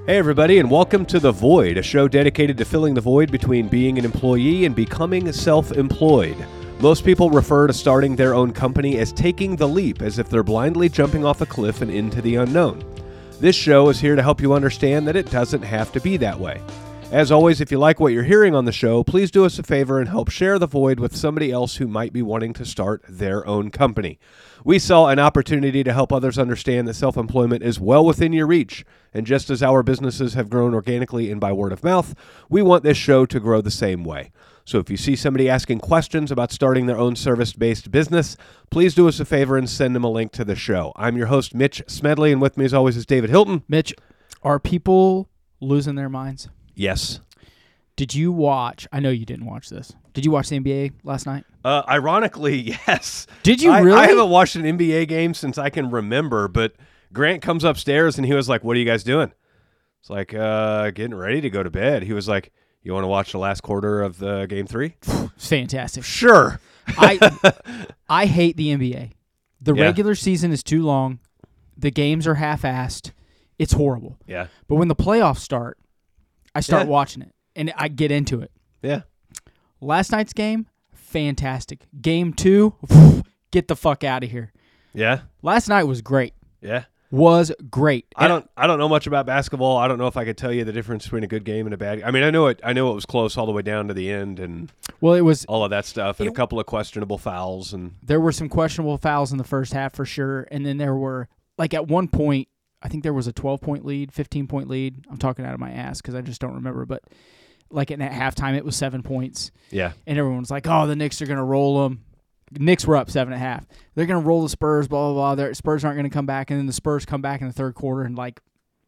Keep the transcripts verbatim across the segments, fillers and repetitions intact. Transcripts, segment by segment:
Hey everybody, and welcome to The Void, a show dedicated to filling the void between being an employee and becoming self-employed. Most people refer to starting their own company as taking the leap, as if they're blindly jumping off a cliff and into the unknown. This show is here to help you understand that it doesn't have to be that way. As always, if you like what you're hearing on the show, please do us a favor and help share The Void with somebody else who might be wanting to start their own company. We saw an opportunity to help others understand that self-employment is well within your reach, and just as our businesses have grown organically and by word of mouth, we want this show to grow the same way. So if you see somebody asking questions about starting their own service-based business, please do us a favor and send them a link to the show. I'm your host, Mitch Smedley, and with me as always is David Hilton. Mitch, are people losing their minds? Yes. Did you watch, I know you didn't watch this, did you watch the N B A last night? Uh, ironically, yes. Did you I, really? I haven't watched an N B A game since I can remember, but Grant comes upstairs and he was like, "What are you guys doing?" It's like, uh, getting ready to go to bed. He was like, "You want to watch the last quarter of the game three?" It's fantastic. Sure. I I hate the N B A. The Yeah. regular season is too long. The games are half-assed. It's horrible. Yeah. But when the playoffs start, I start Yeah. watching it, and I get into it. Yeah. Last night's game, fantastic. Game two, get the fuck out of here. Yeah. Last night was great. Yeah. Was great. I And don't I don't know much about basketball. I don't know if I could tell you the difference between a good game and a bad. I mean, I know it I know it was close all the way down to the end and Well, it was all of that stuff and It- a couple of questionable fouls and there were some questionable fouls in the first half for sure, and then there were, like, at one point, I think there was a twelve-point lead, fifteen-point lead. I'm talking out of my ass because I just don't remember, but, like, at halftime, it was seven points, yeah. and everyone was like, oh, the Knicks are going to roll them. Knicks were up seven and a half. They're going to roll the Spurs, blah, blah, blah. The Spurs aren't going to come back, and then the Spurs come back in the third quarter and, like,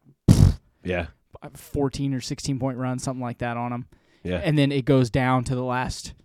Yeah. fourteen or sixteen-point run, something like that on them. Yeah. And then it goes down to the last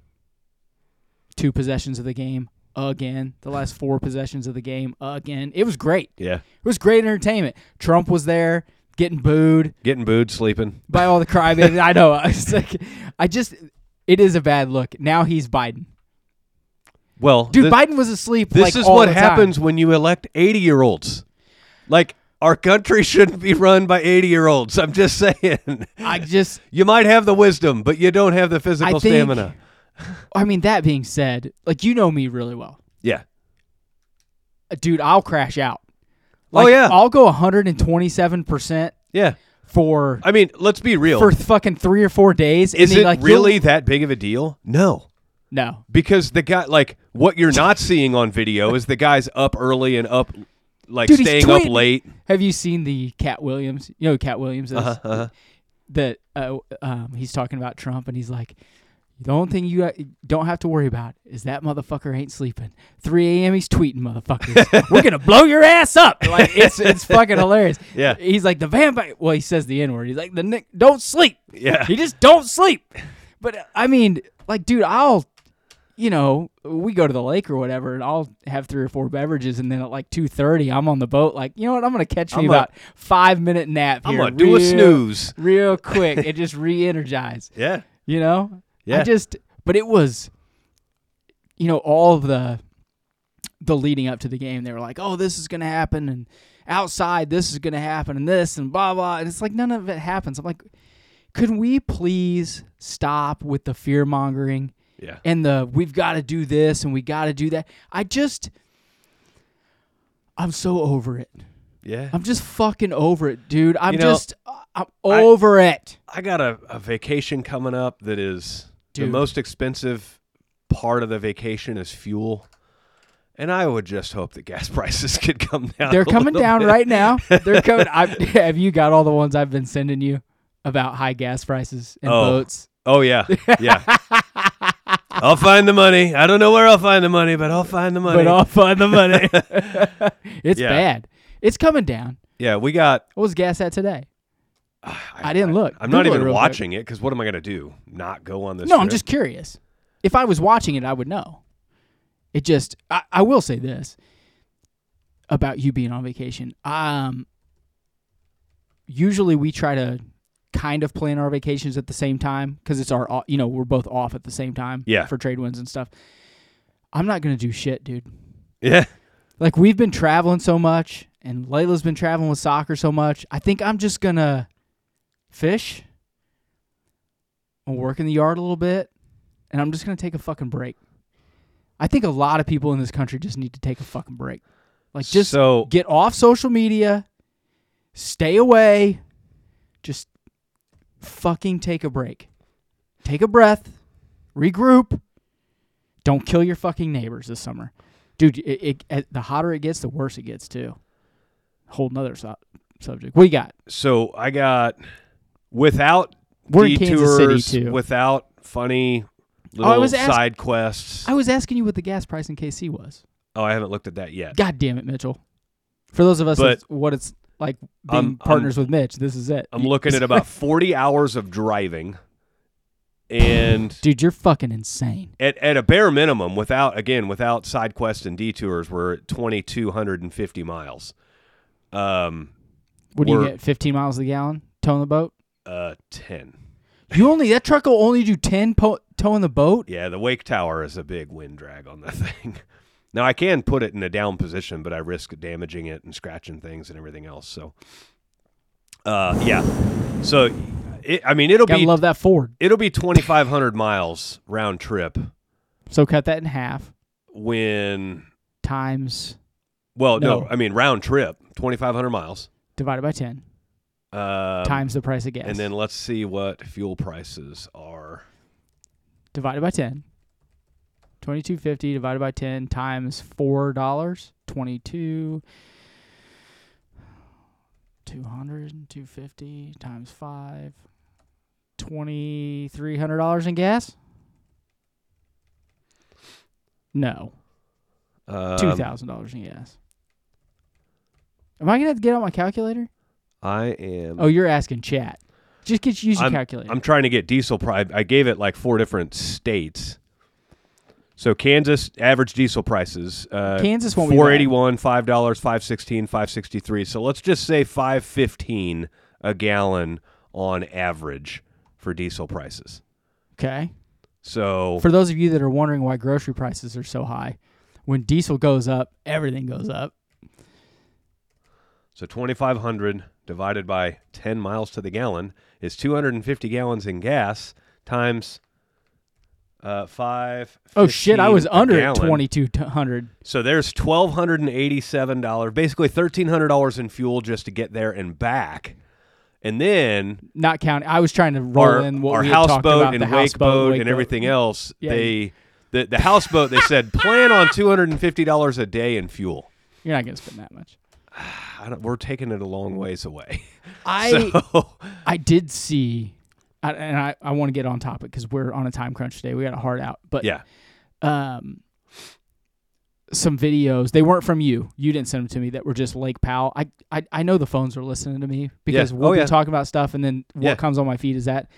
two possessions of the game again, the last four possessions of the game again. It was great. Yeah. It was great entertainment. Trump was there getting booed Getting booed, sleeping. by all the crybabies. I know. I was like, I just, it is a bad look. Now he's Biden. Well, Dude, this, Biden was asleep this like is all what the time. happens when you elect eighty-year-olds. Like, our country shouldn't be run by eighty-year-olds. I'm just saying. I just, You might have the wisdom, but you don't have the physical I think, stamina. I mean, that being said, like, you know me really well. Yeah. Dude, I'll crash out. Oh, Like, yeah. I'll go one hundred twenty-seven percent Yeah. for I mean, let's be real. for fucking three or four days. and Is then, it like, really you'll- that big of a deal? No. No. Because the guy, like, what you're not seeing on video is the guy's up early and up, like, Dude, he's staying up tweeting. late. Have you seen the Cat Williams? You know who Cat Williams is? Uh-huh, uh-huh. That uh, um, he's talking about Trump, and he's like, the only thing you don't have to worry about is that motherfucker ain't sleeping. three a.m. he's tweeting, motherfuckers. We're gonna blow your ass up. Like, it's it's fucking hilarious. Yeah. He's like, the vampire. Well, he says the N word. He's like, the Nick, don't sleep. Yeah. He just don't sleep. But uh, I mean, like, dude, I'll, you know, we go to the lake or whatever, and I'll have three or four beverages, and then at like two thirty, I'm on the boat. Like, you know what? I'm gonna catch me I'm about five minute nap I'm here. going to do a real- snooze. real quick and just re-energize. Yeah. You know? Yeah. I just, but it was, you know, all of the the leading up to the game. They were like, "Oh, this is gonna happen," and outside this is gonna happen, and this and blah blah. And it's like none of it happens. I'm like, could we please stop with the fear mongering Yeah. and the we've got to do this and we got to do that? I just, I'm so over it. Yeah. I'm just fucking over it, dude. I'm You know, just, I'm over it. I got a, a vacation coming up that is the Dude. most expensive part of the vacation is fuel. And I would just hope that gas prices could come down. They're a coming little down bit. right now. They're coming. I, have you got all the ones I've been sending you about high gas prices and Oh. boats? Oh, yeah. Yeah. I'll find the money. I don't know where I'll find the money, but I'll find the money. But I'll find the money. It's Yeah. bad. It's coming down. yeah, we got. What was gas at today? I, I didn't look. I'm not Google it even real quick. watching it because what am I going to do? Not go on this No, I'm trip? just curious. If I was watching it, I would know. It just, I, I will say this about you being on vacation. Um, usually we try to kind of plan our vacations at the same time because it's our, you know, we're both off at the same time Yeah. for trade winds and stuff. I'm not going to do shit, dude. Yeah. Like, we've been traveling so much, and Layla's been traveling with soccer so much. I think I'm just going to fish. I'll work in the yard a little bit, and I'm just gonna take a fucking break. I think a lot of people in this country just need to take a fucking break. Like, just So- get off social media, stay away, just fucking take a break. Take a breath, regroup. Don't kill your fucking neighbors this summer. Dude, it, it, the hotter it gets, the worse it gets, too. Whole nother su- subject. What do you got? So I got, without We're in Kansas City, detours, too. without funny little Oh, I was ask- side quests. I was asking you what the gas price in K C was. Oh, I haven't looked at that yet. God damn it, Mitchell. For those of us, But- that's what it's like being I'm- partners with Mitch, this is it. I'm looking at about forty hours of driving, and Dude, you're fucking insane. at, at a bare minimum, without again without side quests and detours, we're at twenty-two fifty miles. Um, What do you We're- get? fifteen miles a gallon towing the boat? uh, ten. You only that truck will only do ten po- towing the boat. Yeah, the wake tower is a big wind drag on that thing. Now I can put it in a down position, but I risk damaging it and scratching things and everything else. So, uh, yeah. So, it, I mean, it'll Gotta be love that Ford. it'll be twenty-five hundred miles round trip So cut that in half when. times Well, no, No. I mean round trip, twenty-five hundred miles. divided by ten Um, times the price of gas. And then let's see what fuel prices are. divided by ten. twenty-two fifty divided by ten times four dollars. twenty-two. two hundred, two fifty times five. twenty-three hundred dollars in gas? No. Um, two thousand dollars in gas. Am I going to have to get out my calculator? I am. Oh, you're asking chat. Just get use your I'm, calculator. I'm trying to get diesel price. I gave it like four different states. So Kansas average diesel prices. Uh, Kansas won't be bad. four eighty-one, five dollars, five sixteen, five sixty-three. So let's just say five fifteen a gallon on average for diesel prices. Okay. So For those of you that are wondering why grocery prices are so high, when diesel goes up, everything goes up. so twenty-five hundred divided by ten miles to the gallon is two hundred fifty gallons in gas times uh, five. Oh shit! I was a under at gallon. twenty-two hundred. So there's twelve hundred and eighty-seven dollars, basically thirteen hundred dollars in fuel just to get there and back, and then Not counting. I was trying to roll our, in what our we had talked houseboat about, and the wakeboat houseboat, and wakeboat. everything else. Yeah. They the the houseboat they said plan on two hundred and fifty dollars a day in fuel. You're not gonna spend that much. I don't, we're taking it a long ways away. I So I did see, I, and I, I want to get on topic because we're on a time crunch today. We got a hard out, but yeah, um, some videos. They weren't from you. You didn't send them to me. That were just Lake Powell. I I, I know the phones are listening to me because Yeah. we'll Oh, be yeah. talking about stuff, and then what Yeah. comes on my feed is that.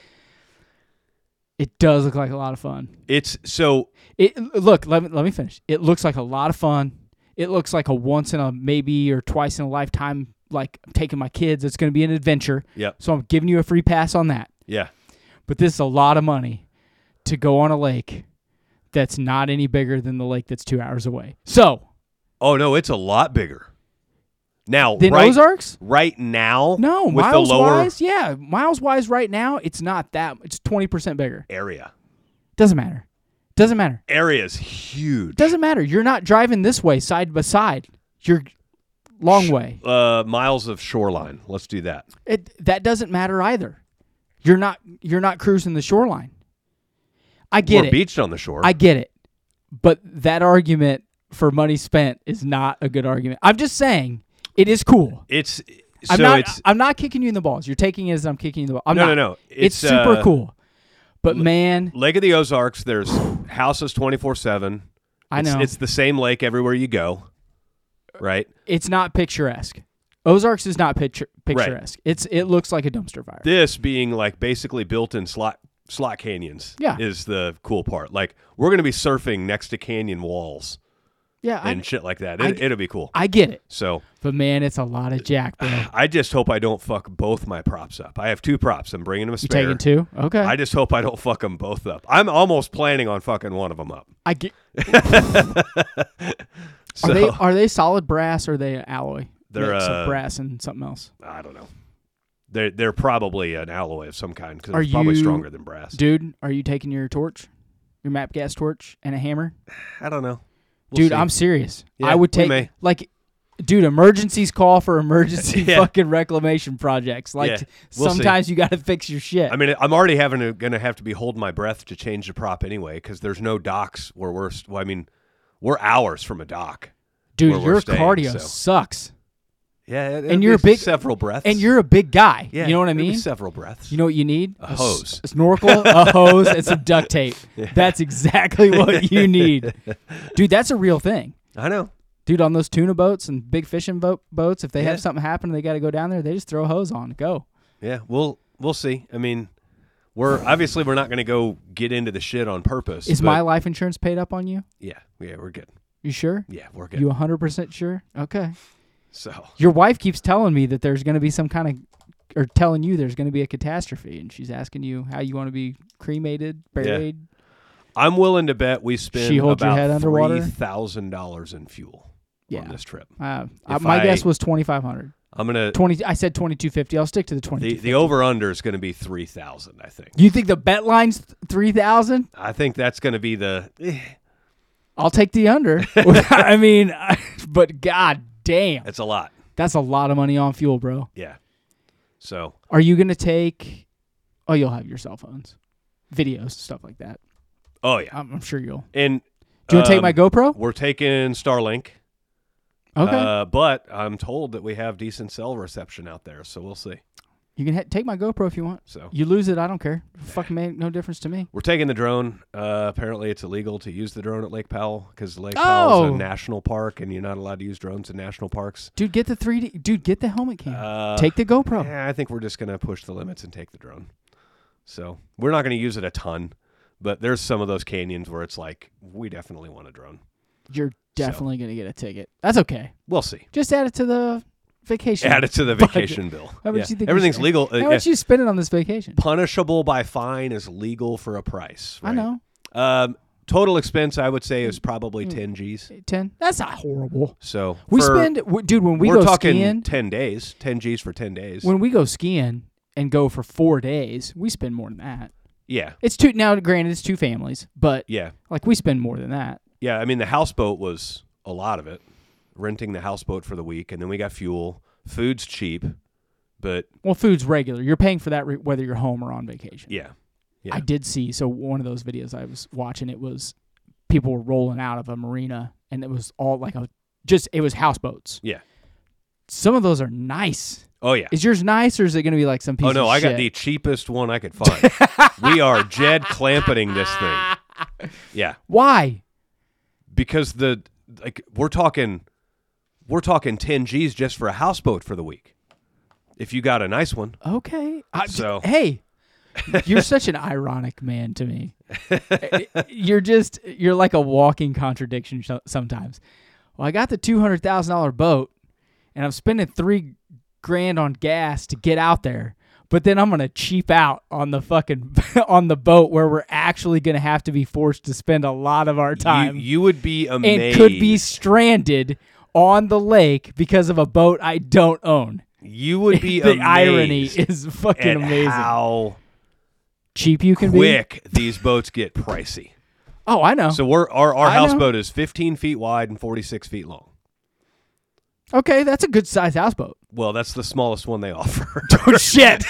It does look like a lot of fun. it's so It look. Let me let me finish. It looks like a lot of fun. It looks like a once in a maybe or twice in a lifetime. Like I'm taking my kids. It's going to be an adventure. Yep. So I'm giving you a free pass on that. yeah. But this is a lot of money to go on a lake that's not any bigger than the lake that's two hours away. So Oh no, it's a lot bigger. Now then right, Ozarks? right now, No, with miles the lower wise, yeah, miles wise right now, it's not that. It's twenty percent bigger. area, Doesn't matter. Doesn't matter. area is huge. Doesn't matter. You're not driving this way side by side. You're long way. Uh, miles of shoreline. Let's do that. It that doesn't matter either. You're not you're not cruising the shoreline. I get We're it. beached on the shore. I get it. But that argument for money spent is not a good argument. I'm just saying it is cool. it's so I'm not it's I'm not kicking you in the balls. You're taking it as I'm kicking you in the balls. I'm no not. no no. It's, super uh, cool. But man, Lake of the Ozarks. There's houses twenty-four seven. I know. It's the same lake everywhere you go, right? It's not picturesque. Ozarks is not picture, picturesque. It's it looks like a dumpster fire. This being like basically built in slot slot canyons. Yeah. is the cool part. Like we're gonna be surfing next to canyon walls Yeah, and I, shit like that. I- It, it'll be cool. I get it. So But man, it's a lot of jack, bro. I just hope I don't fuck both my props up. I have two props. I'm bringing them a You spare. taking two? Okay. I just hope I don't fuck them both up. I'm almost planning on fucking one of them up. I get. So Are they are they solid brass or are they alloy? They're, Mix of uh, brass and something else. I don't know. They're, they're probably an alloy of some kind because Are it's probably you- stronger than brass. Dude, are you taking your torch, your map gas torch, and a hammer? I don't know. We'll Dude, see. I'm serious. Yeah, I would we take may. like, dude, emergencies call for emergency Yeah. fucking reclamation projects. Like Yeah, we'll see. sometimes you got to fix your shit. I mean, I'm already having to, gonna have to be holding my breath to change the prop anyway because there's no docks where we're. st- Well, I mean, we're hours from a dock. dude, where we're your staying, cardio so. sucks, Yeah, it'll And be you're a big- several breaths. and you're a big guy. yeah, you know what I it'll be mean? several breaths. You know what you need? A s- hose. a snorkel, a hose, and some duct tape. That's exactly what you need, dude. That's a real thing. I know. Dude, on those tuna boats and big fishing boat boats, if they Yeah. have something happen and they got to go down there, they just throw a hose on. Go. Yeah, we'll we'll see. I mean, we're obviously we're not going to go get into the shit on purpose. Is but- my life insurance paid up on you? Yeah, yeah, we're good. You sure? Yeah, we're good. You one hundred percent sure? Okay. So Your wife keeps telling me that there's going to be some kind of, or telling you there's going to be a catastrophe, and she's asking you how you want to be cremated, buried. I'm willing to bet we spend She holds your about head underwater? three thousand dollars in fuel Yeah. on this trip. Uh, uh, If my I- guess was twenty-five hundred. I'm gonna twenty. I said twenty-two fifty. I'll stick to the the twenty-two. the over under is going to be three thousand. I think. You think the bet line's three thousand? I think that's going to be the. eh, I'll take the under. I mean, but god damn, It's a lot. that's a lot of money on fuel, bro. Yeah. So Are you gonna take? Oh, you'll have your cell phones, videos, stuff like that. oh yeah, I'm, I'm sure you'll. and Do you want to take my um, GoPro? We're taking Starlink. Okay. Uh, but I'm told that we have decent cell reception out there, so we'll see. You can ha- take my GoPro if you want. So You lose it, I don't care. Fucking make no difference to me. we're taking the drone. Uh, apparently, it's illegal to use the drone at Lake Powell because Lake Powell is Oh. a national park, and you're not allowed to use drones in national parks. Dude, get the three D. Dude, get the helmet cam. Uh, take the GoPro. Yeah, I think we're just gonna push the limits and take the drone. So we're not gonna use it a ton, but there's some of those canyons where it's like we definitely want a drone. You're definitely gonna get a ticket. That's okay. We'll see. Just add it to the vacation. Add it to the budget. vacation bill. How much Yeah. you think you Everything's should- legal. Uh, How much yeah. you spending on this vacation? Punishable by fine is legal for a price. I right? know. Um, total expense, I would say, is probably Mm. ten G's. Ten. That's not horrible. So We for- spend, w- dude. When we we're go talking skiing, ten days, ten G's for ten days. when we go skiing and go for four days, we spend more than that. yeah, It's two now. Granted, it's two families, but yeah, like we spend more than that. yeah. I mean, the houseboat was a lot of it. Renting the houseboat for the week, and then we got fuel. Food's cheap, but Well, food's regular. You're paying for that re- whether you're home or on vacation. yeah, yeah. I did see. So one of those videos I was watching, it was people were rolling out of a marina, and it was all like a just it was houseboats. Yeah. Some of those are nice. Oh yeah. Is yours nice, or is it going to be like some piece? Oh no, of I got shit? the cheapest one I could find. We are Jed clampeting this thing. Yeah, Why? because the like we're talking, we're talking ten G's just for a houseboat for the week. If you got a nice one, Okay. I- So- hey, you're such an ironic man to me. You're just you're like a walking contradiction sh- sometimes. Well, I got the two hundred thousand dollar boat, and I'm spending three grand on gas to get out there. But then I'm gonna cheap out on the fucking on the boat where we're actually gonna have to be forced to spend a lot of our time you, you would be and amazed. could be stranded on the lake because of a boat I don't own. You would be the amazed irony is fucking at amazing. how Cheap you can quick these boats get pricey. be. Oh, I know. So we're our our I know. houseboat is fifteen feet wide and forty-six feet long. Okay, that's a good sized houseboat. Well, that's the smallest one they offer. Oh shit!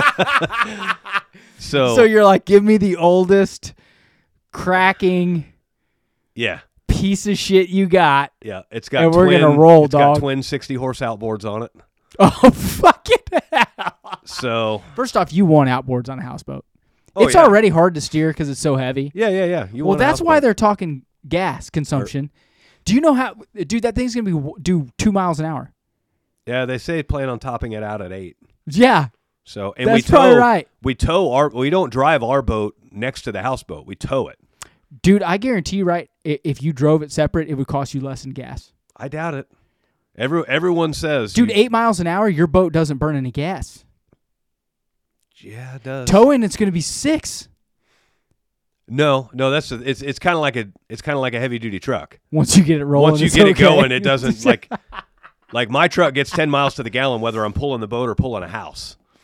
so, So you're like, give me the oldest, cracking yeah, piece of shit you got. yeah, it's got And we're twin, gonna roll, it's dog. got twin sixty horse outboards on it. Oh fucking hell! So First off, you want outboards on a houseboat. Oh, it's yeah. already hard to steer because it's so heavy. yeah, yeah, yeah. You Well, want a that's why houseboat. they're talking gas consumption. Do you know how, dude? That thing's gonna be w- do two miles an hour. Yeah, they say plan on topping it out at eight. Yeah, So and that's we tow probably right. we tow our we don't drive our boat next to the houseboat. We tow it. Dude, I guarantee you, right? i- If you drove it separate, it would cost you less in gas. I doubt it. Every everyone says, Dude, you- eight miles an hour, your boat doesn't burn any gas. yeah, it does. Towing, it's going to be six No, no, that's a, it's it's kind of like a it's kind of like a heavy duty truck. once you get it rolling. Once you it's get it okay. going, it doesn't like like my truck gets ten miles to the gallon whether I'm pulling the boat or pulling a house.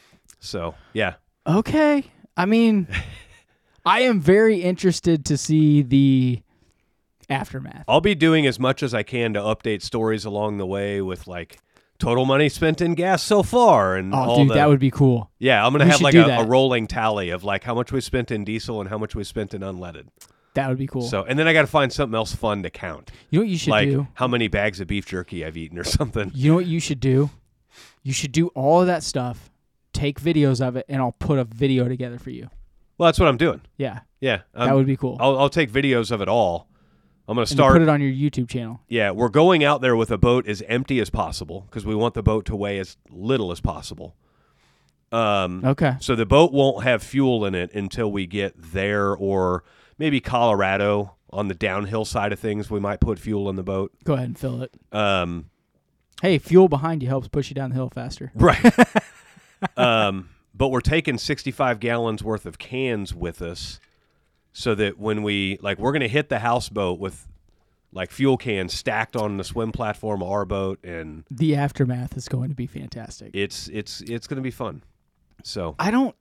So, yeah. Okay. I mean, I am very interested to see the aftermath. I'll be doing as much as I can to update stories along the way with, like, total money spent in gas so far. And Oh, all dude, the, that would be cool. Yeah, I'm going to We have, should like, do a, that. a rolling tally of, like, how much we spent in diesel and how much we spent in unleaded. That would be cool. So, and then I got to find something else fun to count. You know what you should like do? how many bags of beef jerky I've eaten or something. You know what you should do? You should do all of that stuff, take videos of it, and I'll put a video together for you. Well, that's what I'm doing. Yeah. Yeah. Um, that would be cool. I'll, I'll take videos of it all. I'm going to And start. put it on your YouTube channel. Yeah, we're going out there with a boat as empty as possible because we want the boat to weigh as little as possible. Um, Okay. So the boat won't have fuel in it until we get there, or maybe Colorado on the downhill side of things. We might put fuel in the boat. Go ahead and fill it. Um, Hey, fuel behind you helps push you down the hill faster. right. um, but we're taking sixty-five gallons worth of cans with us so that when we, like, we're going to hit the houseboat with, like, fuel cans stacked on the swim platform of our boat, and The aftermath is going to be fantastic. it's it's it's going to be fun. So I don't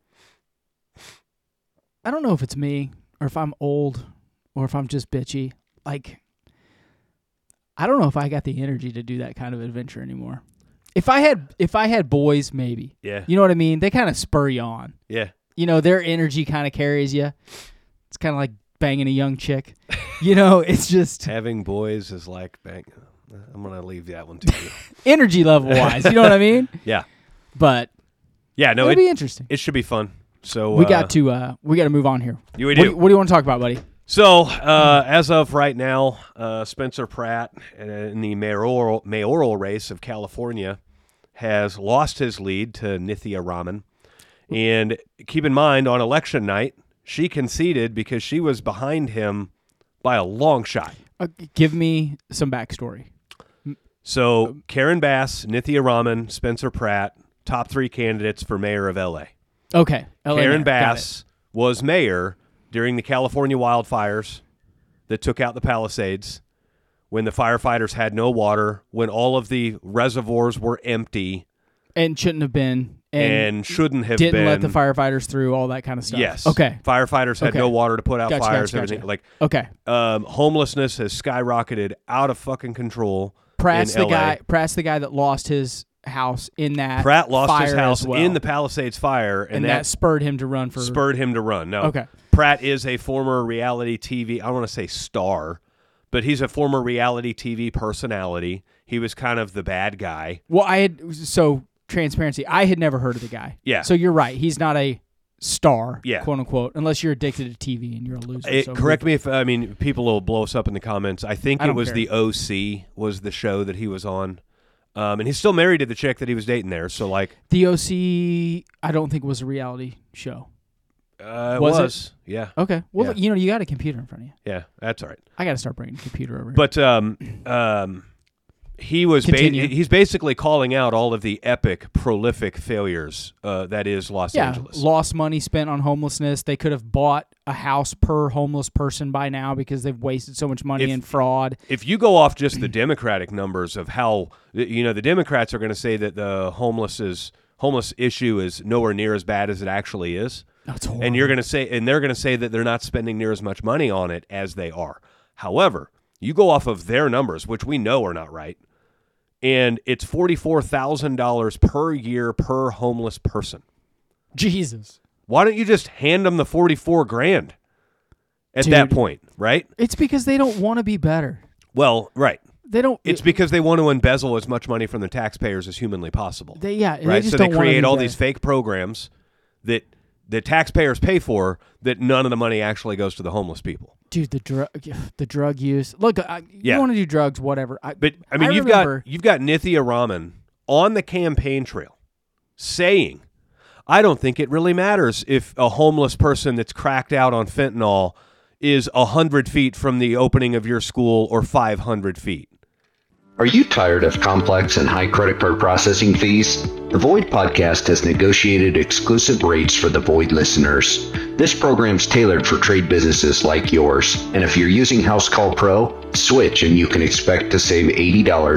I don't know if it's me or if I'm old or if I'm just bitchy. Like, I don't know if I got the energy to do that kind of adventure anymore. If I had if I had boys, maybe. yeah, You know what I mean? They kind of spur you on. yeah. You know, their energy kind of carries you. It's kind of like banging a young chick. You know, it's just Having boys is like bang. I'm going to leave that one to you. energy level wise. You know what I mean? Yeah, But yeah. No, it'll it be interesting. it should be fun. So We uh, got to uh, we got to move on here. You we What do. do, what do you want to talk about, buddy? So, uh, as of right now, uh, Spencer Pratt uh, in the mayoral, mayoral race of California has lost his lead to Nithya Raman. And keep in mind, on election night, she conceded because she was behind him by a long shot. Uh, give me some backstory. So, Karen Bass, Nithya Raman, Spencer Pratt, top three candidates for mayor of L A. Okay. L A Karen mayor. Got Bass was mayor during the California wildfires that took out the Palisades, when the firefighters had no water, when all of the reservoirs were empty it. And shouldn't have been. and, And, shouldn't have didn't been. let the firefighters through, all that kind of stuff. Yes. Okay. Firefighters had Okay. no water to put out Gotcha, fires. gotcha, everything gotcha. like Okay. um, homelessness has skyrocketed out of fucking control. Pratt's in the L A. guy. Pratt's the guy that lost his house in that. Pratt lost fire his house as well. in the Palisades fire, and, and that, spurred him to run for. spurred him to run. No, Okay. Pratt is a former reality T V, I don't want to say star, but he's a former reality T V personality. He was kind of the bad guy. Well, I had so transparency. I had never heard of the guy. Yeah. So you're right. He's not a star, Yeah. quote unquote, unless you're addicted to T V and you're a loser. It, so correct me if, I mean, people will blow us up in the comments. I think I it don't was care. the O C was the show that he was on. Um, and he's still married to the chick that he was dating there. So, like, The O C, I don't think was a reality show. uh, it Was was. it? Yeah. Okay. Well, Yeah. you know, you got a computer in front of you. Yeah. That's all right. I got to start bringing the computer over here. But um, um, he was ba- Continue. he's basically calling out all of the epic, prolific failures uh, that is Los yeah, Angeles. lost money spent on homelessness. They could have bought a house per homeless person by now because they've wasted so much money If- in fraud. If you go off just the Democratic numbers of how, you know, the Democrats are going to say that the homeless is homeless issue is nowhere near as bad as it actually is. That's horrible. And you're going to say, and they're going to say that they're not spending near as much money on it as they are. However, you go off of their numbers, which we know are not right, and it's forty-four thousand dollars per year per homeless person. Jesus. Why don't you just hand them the forty-four grand at Dude. that point, right? It's because they don't want to be better. Well, right. They don't. It's because they want to embezzle as much money from the taxpayers as humanly possible. They yeah. They right? just So they don't wanna create be all better. these fake programs that the taxpayers pay for that none of the money actually goes to the homeless people. Dude, the drug, the drug use. Look, I, Yeah. you want to do drugs, whatever. I, But I mean, I you've remember- got you've got Nithya Raman on the campaign trail saying, "I don't think it really matters if a homeless person that's cracked out on fentanyl is a hundred feet from the opening of your school or five hundred feet." Are you tired of complex and high credit card processing fees? The Void Podcast has negotiated exclusive rates for the Void listeners. This program's tailored for trade businesses like yours. And if you're using House Call Pro, switch and you can expect to save eighty dollars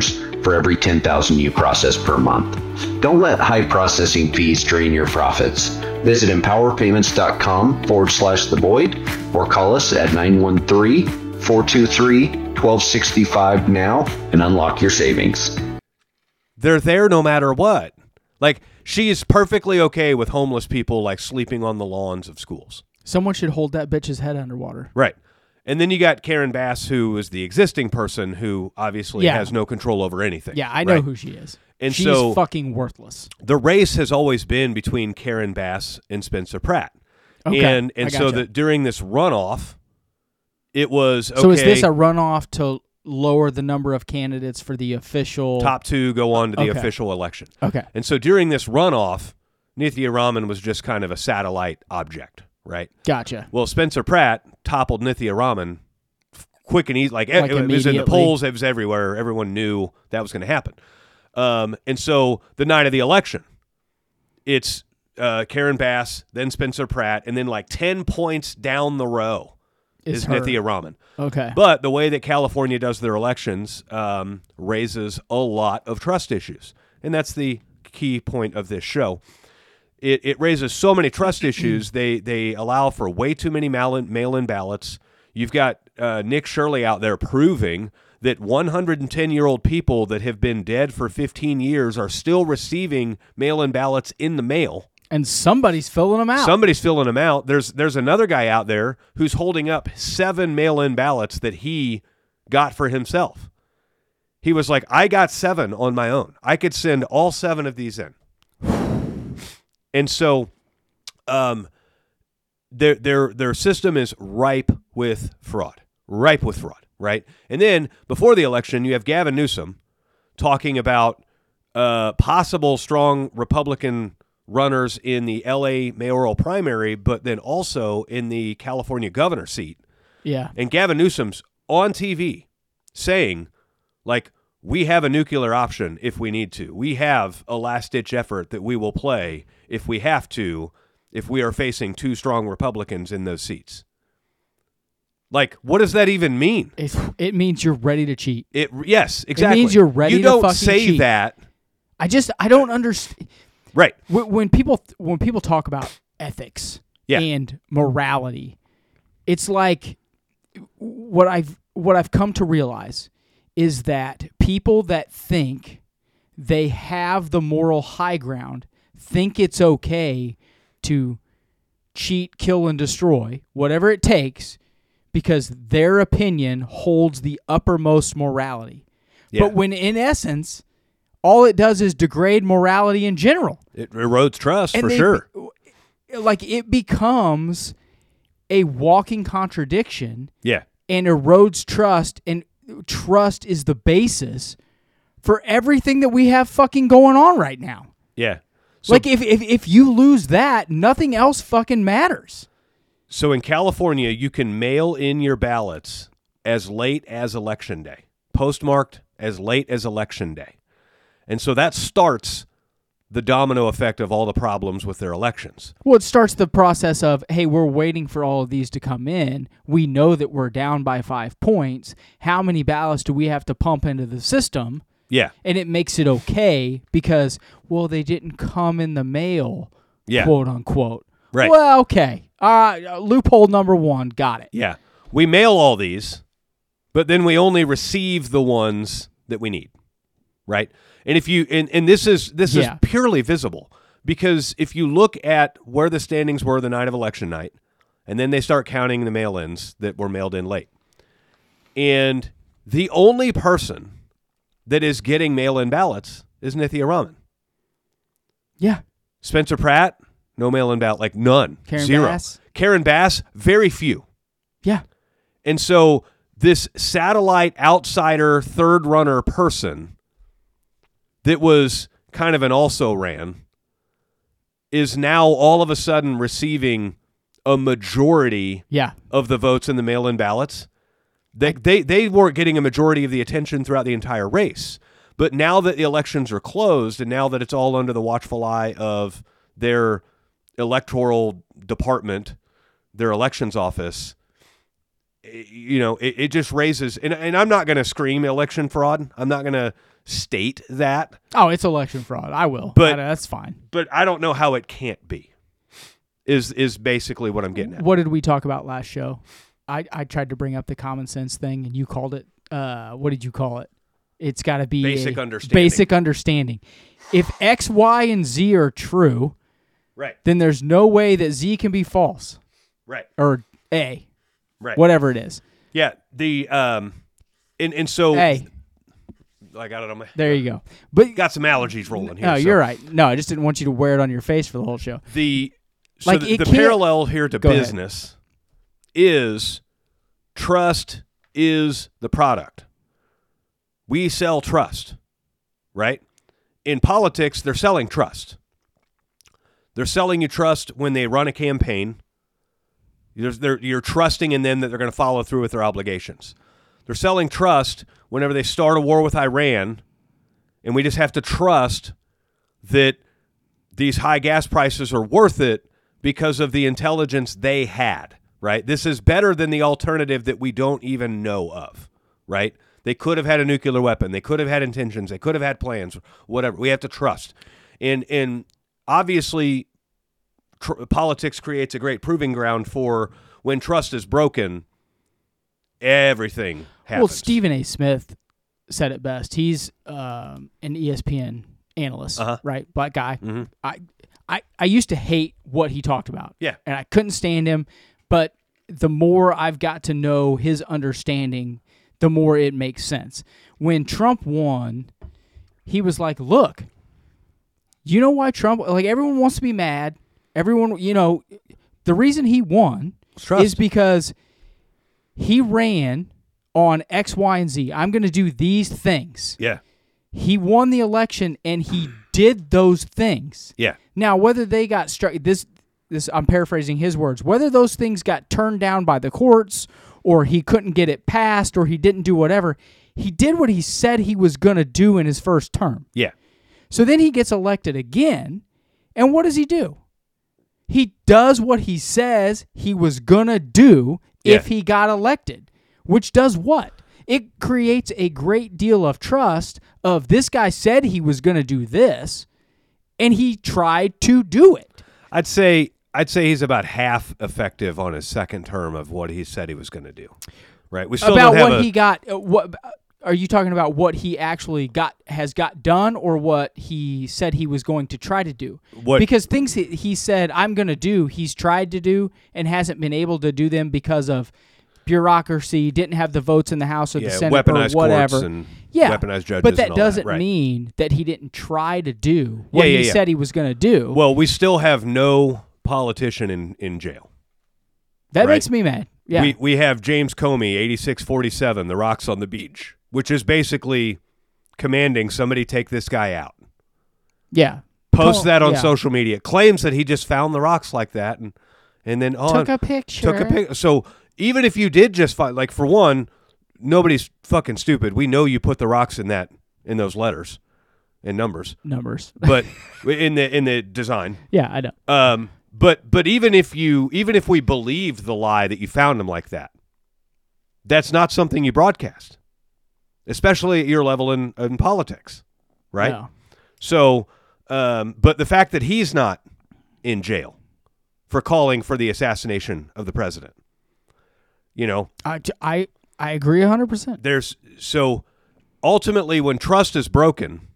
for every ten thousand you process per month. Don't let high processing fees drain your profits. Visit empowerpayments.com forward slash the void or call us at nine one three, four two three, one two six five now and unlock your savings. They're there no matter what. Like, she is perfectly okay with homeless people like sleeping on the lawns of schools. Someone should hold that bitch's head underwater. Right. And then you got Karen Bass, who is the existing person who obviously Yeah. has no control over anything. Yeah, I know right? who she is. And She's so fucking worthless. the race has always been between Karen Bass and Spencer Pratt. Okay, And and I so gotcha. that during this runoff, it was okay. So is this a runoff to lower the number of candidates for the official top two go on to the Okay. official election? Okay. And so during this runoff, Nithya Raman was just kind of a satellite object, right? Gotcha. Well, Spencer Pratt toppled Nithya Raman f- quick and easy. Like, Like it, it was in the immediately. polls. It was everywhere. Everyone knew that was going to happen. Um, and so the night of the election, it's uh, Karen Bass, then Spencer Pratt, and then like ten points down the row It's is her. Nithya Raman. Okay. But the way that California does their elections um, raises a lot of trust issues. And that's the key point of this show. It, it raises so many trust issues. They they allow for way too many mail-in, mail-in ballots. You've got uh, Nick Shirley out there proving that one hundred ten-year-old people that have been dead for fifteen years are still receiving mail-in ballots in the mail. And somebody's filling them out. Somebody's filling them out. There's there's another guy out there who's holding up seven mail-in ballots that he got for himself. He was like, I got seven on my own. I could send all seven of these in. And so um, their their their system is ripe with fraud. Ripe with fraud, right? And then before the election, you have Gavin Newsom talking about uh, possible strong Republican runners in the L A mayoral primary, but then also in the California governor seat. Yeah. And Gavin Newsom's on T V saying, like, we have a nuclear option if we need to. We have a last-ditch effort that we will play if we have to, if we are facing two strong Republicans in those seats. Like, what does that even mean? It, it means you're ready to cheat. It yes, exactly. means you're ready you to don't fucking say cheat. that. I just I don't understand. Right. When people when people talk about ethics Yeah. and morality, it's like what I've what I've come to realize is that people that think they have the moral high ground think it's okay to cheat, kill, and destroy, whatever it takes, because their opinion holds the uppermost morality. Yeah. But when in essence, all it does is degrade morality in general. It erodes trust, And for they- sure. Like, it becomes a walking contradiction Yeah. and erodes trust, and trust is the basis for everything that we have fucking going on right now. Yeah. So, Like, if, if if you lose that, nothing else fucking matters. so in California, you can mail in your ballots as late as Election Day, postmarked as late as Election Day. And so that starts the domino effect of all the problems with their elections. Well, it starts the process of, hey, we're waiting for all of these to come in. We know that we're down by five points. How many ballots do we have to pump into the system? Yeah. And it makes it okay because, well, they didn't come in the mail, Yeah. quote unquote. Right. Well, okay. Uh, loophole number one. Got it. Yeah. We mail all these, but then we only receive the ones that we need. Right? And if you and, and this is this Yeah. is purely visible because if you look at where the standings were the night of election night, and then they start counting the mail-ins that were mailed in late. And the only person that is getting mail-in ballots is Nithya Raman. Yeah. Spencer Pratt, no mail-in ballot, like none. Karen Zero. Bass? Karen Bass, very few. Yeah. And so this satellite outsider third runner person that was kind of an also-ran is now all of a sudden receiving a majority Yeah. of the votes in the mail-in ballots. They, they, they weren't getting a majority of the attention throughout the entire race. But now that the elections are closed and now that it's all under the watchful eye of their electoral department, their elections office, you know, it, it just raises, and, and I'm not going to scream election fraud. I'm not going to state that. Oh, it's election fraud. I will. But- I- that's fine. But I don't know how it can't be. Is is basically what I'm getting at. What did we talk about last show? I, I tried to bring up the common sense thing, and you called it. Uh, what did you call it? It's got to be Basic a understanding. Basic understanding. If X, Y, and Z are true, Right. then there's no way that Z can be false Right. or A, Right. whatever it is. Yeah. The um, and and so A. I got it on my. There you go. But Got some allergies rolling here. no, so. you're right. No, I just didn't want you to wear it on your face for the whole show. The so Like, the, it the can't- parallel here to Go ahead. business is trust is the product. We sell trust, right? In politics, they're selling trust. They're selling you trust when they run a campaign. You're, they're, you're trusting in them that they're going to follow through with their obligations. They're selling trust whenever they start a war with Iran, and we just have to trust that these high gas prices are worth it because of the intelligence they had, right? This is better than the alternative that we don't even know of, right? They could have had a nuclear weapon. They could have had intentions. They could have had plans, whatever. We have to trust. And, and obviously, tr- politics creates a great proving ground for when trust is broken, everything happens. Well, Stephen A. Smith said it best. He's um, an E S P N analyst, Uh-huh. right? Black guy. Mhm. I, I, I used to hate what he talked about. Yeah. And I couldn't stand him. But the more I've got to know his understanding, the more it makes sense. When Trump won, he was like, look, you know why Trump, like everyone wants to be mad. Everyone, you know, the reason he won Trust. is because he ran on X, Y, and Z. I'm going to do these things. Yeah. He won the election and he did those things. Yeah. Now, whether they got struck, this, this, I'm paraphrasing his words, whether those things got turned down by the courts or he couldn't get it passed or he didn't do whatever, he did what he said he was going to do in his first term. Yeah. So then he gets elected again, and what does he do? He does what he says he was going to do if Yeah. he got elected, which does what? It creates a great deal of trust of this guy said he was going to do this, and he tried to do it. I'd say I'd say he's about half effective on his second term of what he said he was going to do. Right? We still About don't have what a, he got, uh, what are you talking about? What he actually got has got done, or what he said he was going to try to do? What- Because things he, he said I'm going to do, he's tried to do and hasn't been able to do them because of bureaucracy, didn't have the votes in the House or yeah, the Senate or weaponized whatever. courts and yeah, weaponized judges. but that and all doesn't that. Right. mean that he didn't try to do what Yeah, yeah, he yeah. said he was going to do. Well, we still have no politician in, in jail. that right. makes me mad. Yeah, We we have James Comey, eighty-six forty-seven, The Rocks on the Beach, which is basically commanding somebody take this guy out. yeah. Post Oh, that on yeah. social media. Claims that he just found the rocks like that and and then on Took a picture. took a pic. So even if you did just find, like, for one, nobody's fucking stupid. We know you put the rocks in that in those letters and numbers, Numbers. but in the in the design. yeah, I know. Um, but but even if you even if we believe the lie that you found them like that, that's not something you broadcast, especially at your level in in politics, right? No. So, um, but the fact that he's not in jail for calling for the assassination of the president, you know, I, I, I agree one hundred percent. there's so ultimately when trust is broken,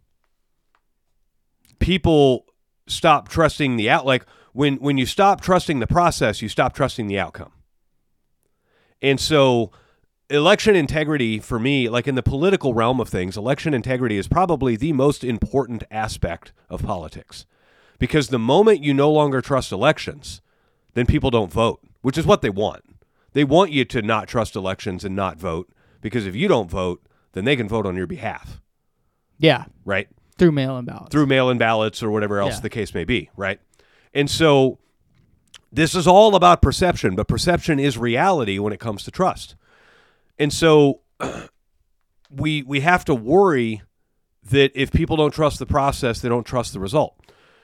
people stop trusting the out. Like when when you stop trusting the process, you stop trusting the outcome. And so election integrity for me, like in the political realm of things, election integrity is probably the most important aspect of politics. Because the moment you no longer trust elections, then people don't vote, which is what they want. They want you to not trust elections and not vote, because if you don't vote, then they can vote on your behalf, Yeah, right? through mail-in ballots. Through mail-in ballots or whatever else Yeah. the case may be, right? And so this is all about perception, but perception is reality when it comes to trust. And so we we have to worry that if people don't trust the process, they don't trust the result.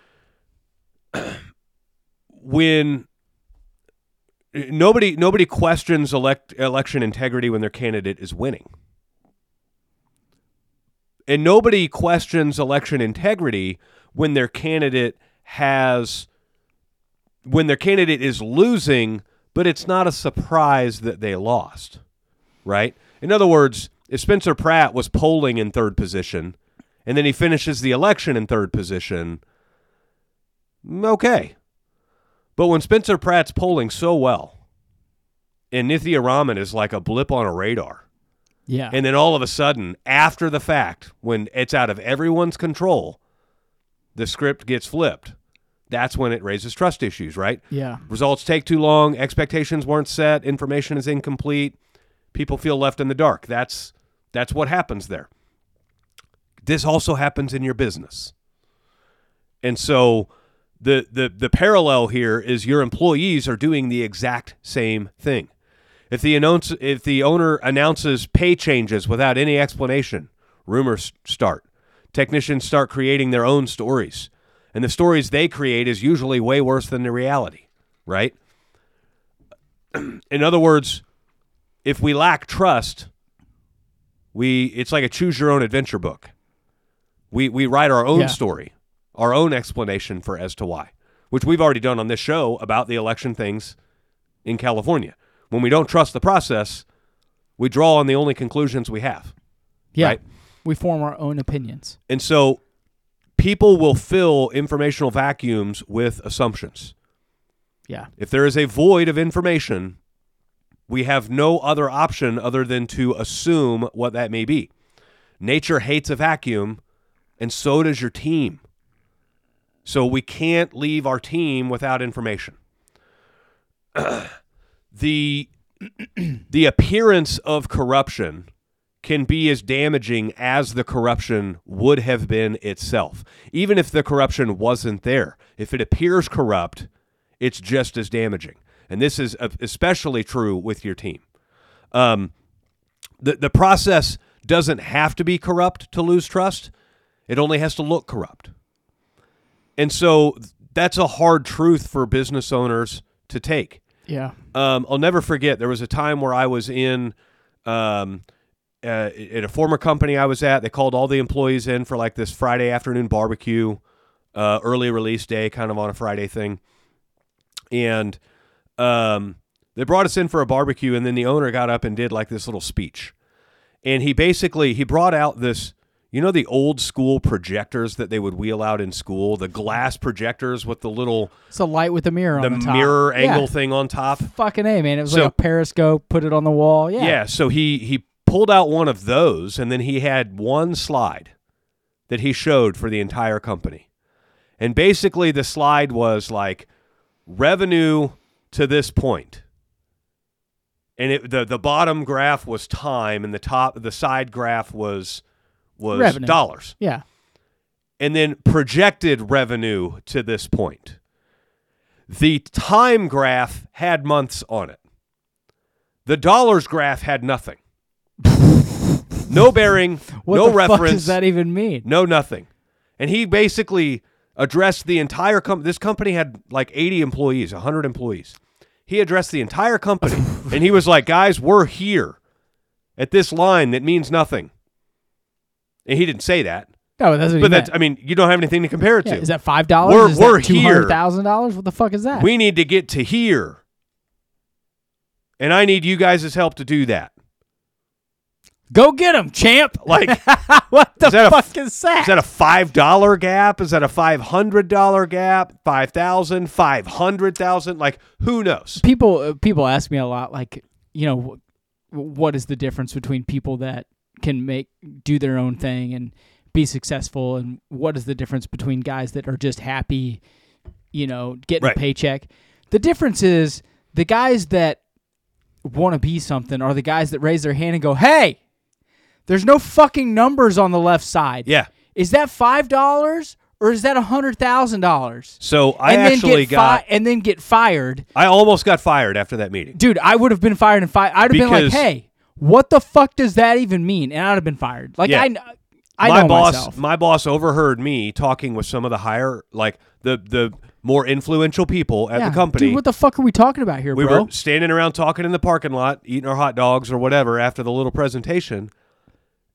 When nobody nobody questions elect, election integrity when their candidate is winning. and nobody questions election integrity when their candidate has, when their candidate is losing, but it's not a surprise that they lost, right? In other words, if Spencer Pratt was polling in third position and then he finishes the election in third position, okay. But when Spencer Pratt's polling so well and Nithya Raman is like a blip on a radar, yeah, and then all of a sudden, after the fact, when it's out of everyone's control, the script gets flipped. That's when it raises trust issues, right? Yeah. Results take too long. Expectations weren't set. Information is incomplete. People feel left in the dark. That's that's what happens there. This also happens in your business. And so the the the parallel here is your employees are doing the exact same thing. If the announce if the owner announces pay changes without any explanation, rumors start. Technicians start creating their own stories. And the stories they create is usually way worse than the reality, right? In other words, if we lack trust, we it's like a choose your own adventure book. We we write our own yeah. story, our own explanation for as to why, which we've already done on this show about the election things in California. When we don't trust the process, we draw on the only conclusions we have. Yeah. Right? We form our own opinions. And so people will fill informational vacuums with assumptions. Yeah. If there is a void of information, we have no other option other than to assume what that may be. Nature hates a vacuum, and so does your team. So we can't leave our team without information. the the appearance of corruption can be as damaging as the corruption would have been itself. Even if the corruption wasn't there, if it appears corrupt, it's just as damaging. And this is especially true with your team. Um, the, the process doesn't have to be corrupt to lose trust. It only has to look corrupt. And so that's a hard truth for business owners to take. Yeah. Um, I'll never forget, there was a time where I was in... Um, Uh, at a former company I was at, they called all the employees in for like this Friday afternoon barbecue, uh, early release day, kind of on a Friday thing. And um, they brought us in for a barbecue, and then the owner got up and did like this little speech. And he basically, he brought out this, you know, the old school projectors that they would wheel out in school, the glass projectors with the little... It's a light with a mirror the on the top. mirror angle yeah. thing on top. Fucking A, man. It was So- like a periscope, put it on the wall. Yeah. Yeah, so he he pulled out one of those, and then he had one slide that he showed for the entire company. And basically the slide was like revenue to this point. And it, the the bottom graph was time, and the top the side graph was was Revenue. dollars. Yeah. And then projected revenue to this point. The time graph had months on it. The dollars graph had nothing. No bearing, What no the reference. fuck does that even mean? No nothing. And he basically addressed the entire company. This company had like eighty employees, one hundred employees. He addressed the entire company. And he was like, guys, we're here at this line that means nothing. And he didn't say that. No, that's what But he that's, meant. I mean, you don't have anything to compare it Yeah, to. is that five dollars? We're- is we're that two hundred thousand dollars? What the fuck is that? We need to get to here. And I need you guys' help to do that. Go get him, champ. Like, what the is that a- fuck is that? is that a five dollar gap? Is that a five hundred dollar gap? five thousand dollars? five hundred thousand dollars? Like, who knows? people uh, people ask me a lot, like, you know, wh- what is the difference between people that can make do their own thing and be successful, and what is the difference between guys that are just happy, you know, getting Right. a paycheck? The difference is the guys that want to be something are the guys that raise their hand and go, hey, there's no fucking numbers on the left side. Yeah. Is that five dollars or is that one hundred thousand dollars? So I and actually then get got, fi- and then get fired. I almost got fired after that meeting. Dude, I would have been fired and fired. I'd have been like, Because- hey, what the fuck does that even mean? And I'd have been fired. Like, Yeah. I, kn- I my know boss, myself. my boss overheard me talking with some of the higher, like the the more influential people at Yeah. the company. Dude, what the fuck are we talking about here, we bro? were standing around talking in the parking lot, eating our hot dogs or whatever after the little presentation.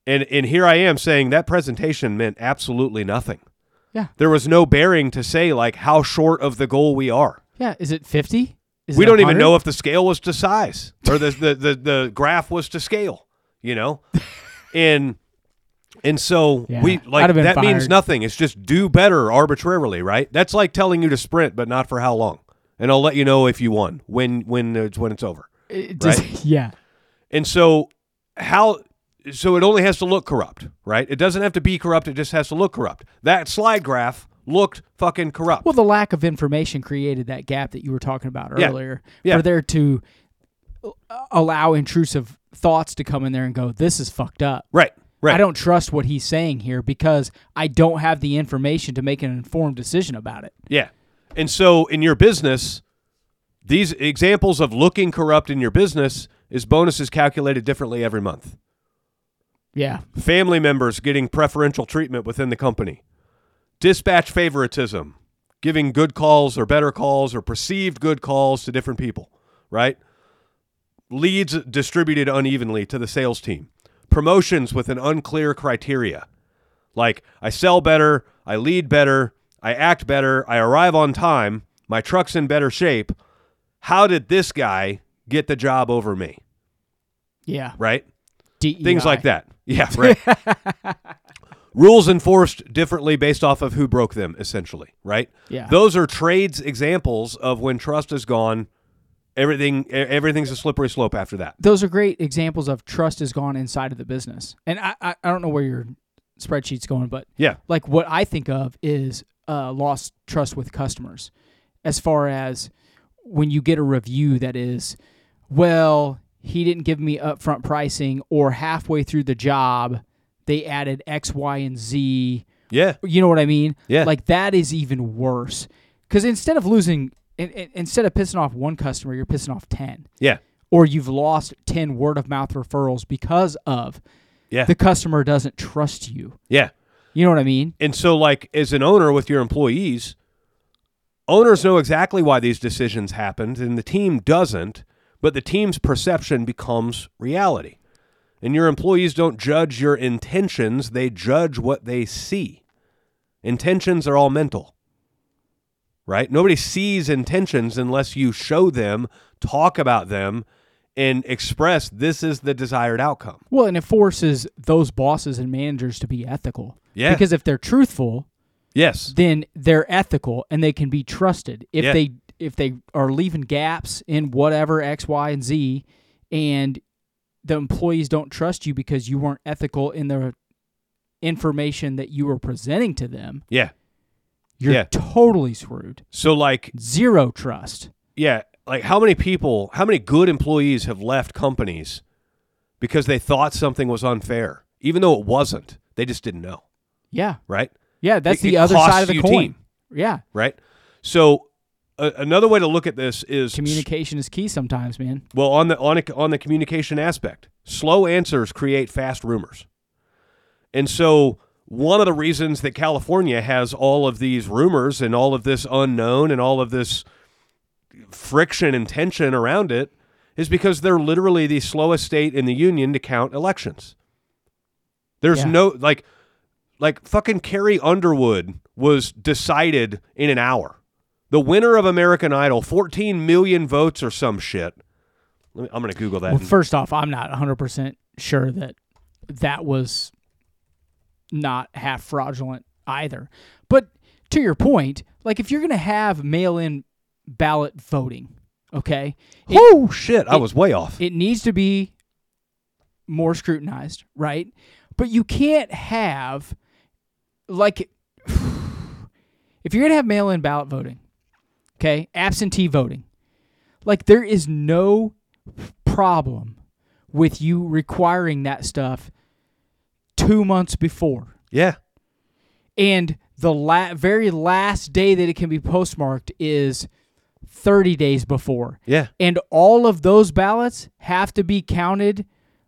And and here I am saying that presentation meant absolutely nothing. Yeah. There was no bearing to say, like, how short of the goal we are. Yeah. Is it fifty? Is We it don't one hundred? even know if the scale was to size or the, the, the, the graph was to scale, you know? And and so Yeah, we I'd like have been that means fired. nothing. It's just do better arbitrarily, right? That's like telling you to sprint, but not for how long. And I'll let you know if you won when when it's when it's over. It just, right? Yeah. And so how so it only has to look corrupt, right? It doesn't have to be corrupt, it just has to look corrupt. That slide graph looked fucking corrupt. Well, the lack of information created that gap that you were talking about Yeah. earlier. Yeah. For there to allow intrusive thoughts to come in there and go, this is fucked up. right. Right. I don't trust what he's saying here because I don't have the information to make an informed decision about it. Yeah. And so in your business, these examples of looking corrupt in your business is bonuses calculated differently every month. Yeah. Family members getting preferential treatment within the company. Dispatch favoritism, giving good calls or better calls or perceived good calls to different people, right? Leads distributed unevenly to the sales team. Promotions with an unclear criteria. Like, I sell better, I lead better, I act better, I arrive on time, my truck's in better shape. How did this guy get the job over me? Yeah. Right? D E I. Things like that. Yeah, right. Rules enforced differently based off of who broke them, essentially, right? Yeah. Those are trades examples of when trust is gone, everything e- everything's a slippery slope after that. Those are great examples of trust is gone inside of the business. And I, I, I don't know where your spreadsheet's going, but Yeah. like what I think of is uh, lost trust with customers as far as when you get a review that is, well, he didn't give me upfront pricing, or halfway through the job, they added X, Y, and Z. Yeah. You know what I mean? Yeah. Like that is even worse. Because instead of losing, in, in, instead of pissing off one customer, you're pissing off ten. Yeah. Or you've lost ten word of mouth referrals because of Yeah. the customer doesn't trust you. Yeah. You know what I mean? And so, like, as an owner with your employees, owners know exactly why these decisions happened, and the team doesn't, but the team's perception becomes reality. And your employees don't judge your intentions, they judge what they see. Intentions are all mental, right? Nobody sees intentions unless you show them, talk about them, and express this is the desired outcome. Well, and it forces those bosses and managers to be ethical. Yeah. Because if they're truthful, Yes. then they're ethical and they can be trusted. If Yeah. they if they are leaving gaps in whatever X, Y, and Z, and the employees don't trust you because you weren't ethical in the information that you were presenting to them, Yeah. you're Yeah. totally screwed. So, like, Zero trust. yeah, like how many people, how many good employees have left companies because they thought something was unfair, even though it wasn't. They just didn't know, Yeah. right? Yeah, that's It- the it other costs side of the you coin. team. Yeah. Right? So uh, another way to look at this is Communication is key sometimes, man. well, on the on a, on the communication aspect, slow answers create fast rumors. And so one of the reasons that California has all of these rumors and all of this unknown and all of this friction and tension around it is because they're literally the slowest state in the union to count elections. There's Yeah. no, like, like fucking Carrie Underwood was decided in an hour. The winner of American Idol, fourteen million votes or some shit. Let me, I'm going to Google that. Well, and- first off, I'm not one hundred percent sure that that was not half fraudulent either. But to your point, like if you're going to have mail-in ballot voting, okay, it, oh, shit. I it- was way off. it needs to be more scrutinized, right? But you can't have, like, if you're going to have mail-in ballot voting, okay, absentee voting, like there is no problem with you requiring that stuff two months before. yeah. And the la- very last day that it can be postmarked is thirty days before. Yeah. And all of those ballots have to be counted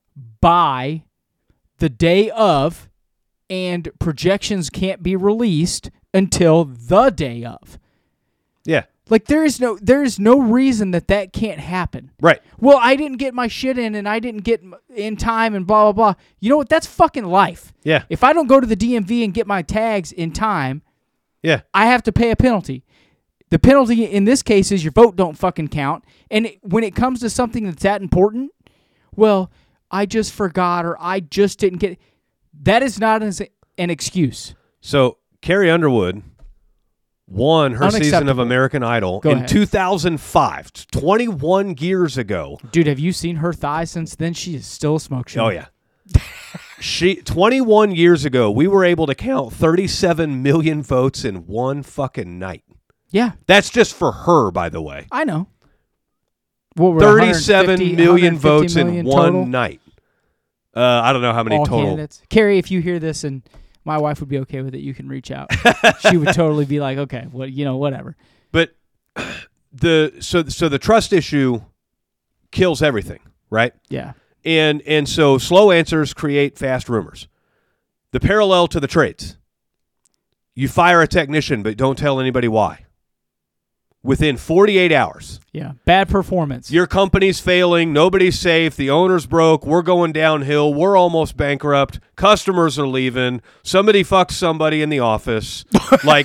by the day of, and projections can't be released until the day of. Yeah. Like there is no there is no reason that that can't happen. Right. Well, I didn't get my shit in and I didn't get in time and blah, blah, blah. You know what? That's fucking life. Yeah. If I don't go to the D M V and get my tags in time, Yeah. I have to pay a penalty. The penalty in this case is your vote don't fucking count. And it, when it comes to something that's that important, well, I just forgot or I just didn't get it. That is not an, an excuse. So Carrie Underwood won her season of Unacceptable. American Idol Go in ahead. two thousand five, twenty-one years ago. Dude, have you seen her thighs since then? She is still a smoke show. Oh, yeah. She twenty-one years ago, we were able to count thirty-seven million votes in one fucking night. Yeah, That's just for her, by the way. I know. What were thirty-seven million one hundred fifty votes in million one total? night. Uh, I don't know how many All total. candidates. Carrie, if you hear this and my wife would be okay with it, you can reach out. She would totally be like, okay, well, you know, whatever. But the so so the trust issue kills everything, right? Yeah. And and so slow answers create fast rumors. The parallel to the trades. You fire a technician, but don't tell anybody why. Within forty-eight hours, Yeah. Bad performance. your company's failing, nobody's safe, the owner's broke, we're going downhill, we're almost bankrupt, customers are leaving, somebody fucks somebody in the office. Like,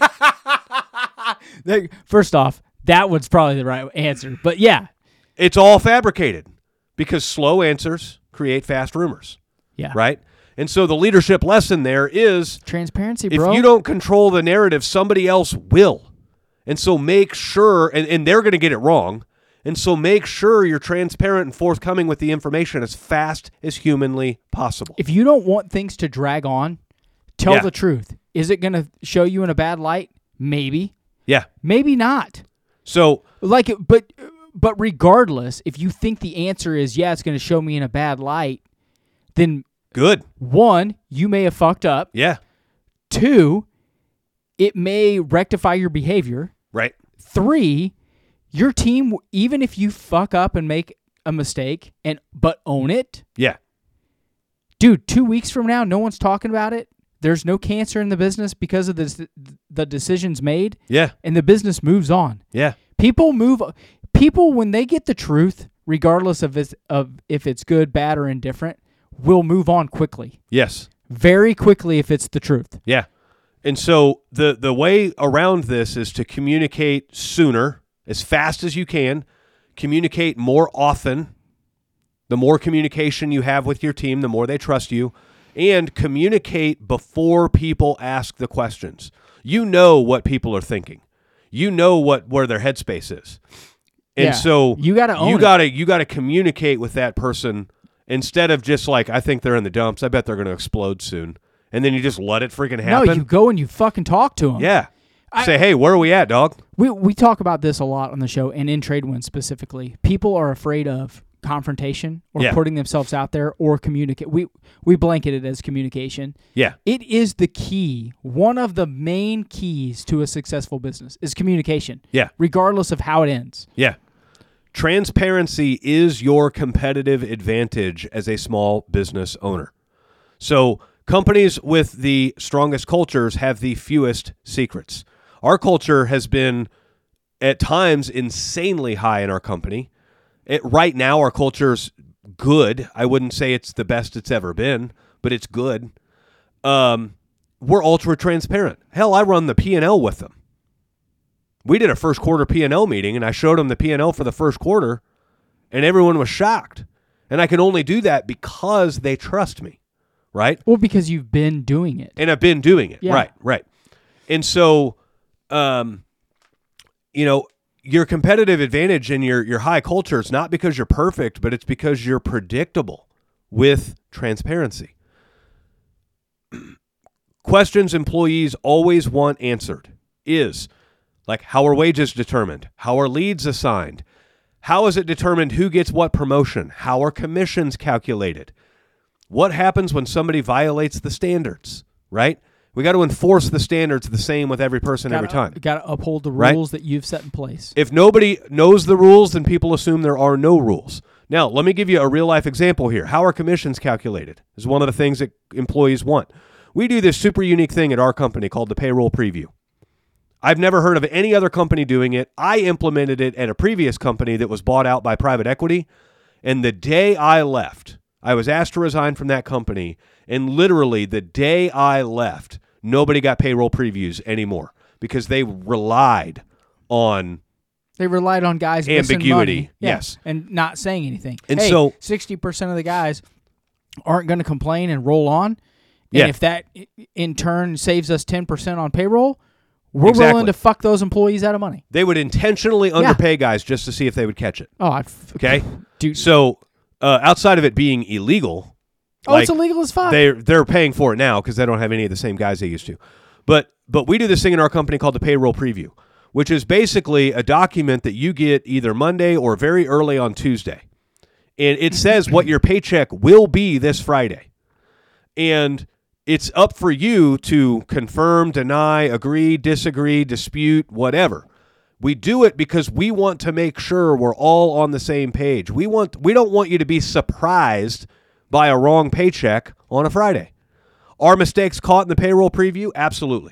They- First off, that one's probably the right answer. But yeah. it's all fabricated because slow answers create fast rumors, Yeah. right? And so the leadership lesson there is Transparency, if bro. you don't control the narrative, somebody else will. And so make sure, and, and they're going to get it wrong, and so make sure you're transparent and forthcoming with the information as fast as humanly possible. If you don't want things to drag on, tell Yeah. the truth. Is it going to show you in a bad light? Maybe. Yeah. Maybe not. So, Like, but but regardless, if you think the answer is yeah, it's going to show me in a bad light, then good. one, you may have fucked up. Yeah. Two, it may rectify your behavior. Right. Three, your team, even if you fuck up and make a mistake and but own it, Yeah. dude, two weeks from now, no one's talking about it. There's no cancer in the business because of the the decisions made, Yeah. and the business moves on. Yeah. People move. People, when they get the truth, regardless of it's, of if it's good, bad, or indifferent, will move on quickly, Yes. very quickly if it's the truth. Yeah. And so the the way around this is to communicate sooner, as fast as you can, communicate more often. The more communication you have with your team, the more they trust you, and communicate before people ask the questions. You know what people are thinking. You know what where their headspace is. And Yeah. so You gotta own you it. gotta you gotta communicate with that person instead of just like, I think they're in the dumps. I bet they're gonna explode soon. And then you just let it freaking happen. No, you go and you fucking talk to them. Yeah. I- Say, hey, where are we at, dog? We we talk about this a lot on the show and in TradeWinds specifically. People are afraid of confrontation or Yeah. putting themselves out there or communicate. We we blanket it as communication. Yeah. It is the key. One of the main keys to a successful business is communication. Yeah. Regardless of how it ends. Yeah. Transparency is your competitive advantage as a small business owner. So companies with the strongest cultures have the fewest secrets. Our culture has been at times insanely high in our company. It, right now, our culture's good. I wouldn't say it's the best it's ever been, but it's good. Um, we're ultra transparent. Hell, I run the P and L with them. We did a first quarter P and L meeting, and I showed them the P and L for the first quarter, and everyone was shocked. And I can only do that because they trust me, right? Well, because you've been doing it. And I've been doing it. Yeah. Right, right. And so, um, you know, your competitive advantage in your, your high culture is not because you're perfect, but it's because you're predictable with transparency. Questions employees always want answered is like, how are wages determined? How are leads assigned? How is it determined who gets what promotion? How are commissions calculated? What happens when somebody violates the standards, right? We got to enforce the standards the same with every person every time. Got to uphold the Right? rules that you've set in place. If nobody knows the rules, then people assume there are no rules. Now, let me give you a real-life example here. How are commissions calculated is one of the things that employees want. We do this super unique thing at our company called the payroll preview. I've never heard of any other company doing it. I implemented it at a previous company that was bought out by private equity. And the day I left, I was asked to resign from that company. And literally the day I left, nobody got payroll previews anymore because they relied on They relied on guys missing ambiguity. money, yeah, Yes. and not saying anything. And hey, so sixty percent of the guys aren't going to complain and roll on. And Yeah. if that in turn saves us ten percent on payroll, we're Exactly. willing to fuck those employees out of money. they would intentionally underpay guys just to see if they would catch it. Oh, I Okay? dude. So uh, outside of it being illegal, Oh, like, it's illegal as fuck. They're they're paying for it now because they don't have any of the same guys they used to. But but we do this thing in our company called the payroll preview, which is basically a document that you get either Monday or very early on Tuesday. And it says what your paycheck will be this Friday. And it's up for you to confirm, deny, agree, disagree, dispute, whatever. We do it because we want to make sure we're all on the same page. We want we don't want you to be surprised by a wrong paycheck on a Friday. Are mistakes caught in the payroll preview? Absolutely.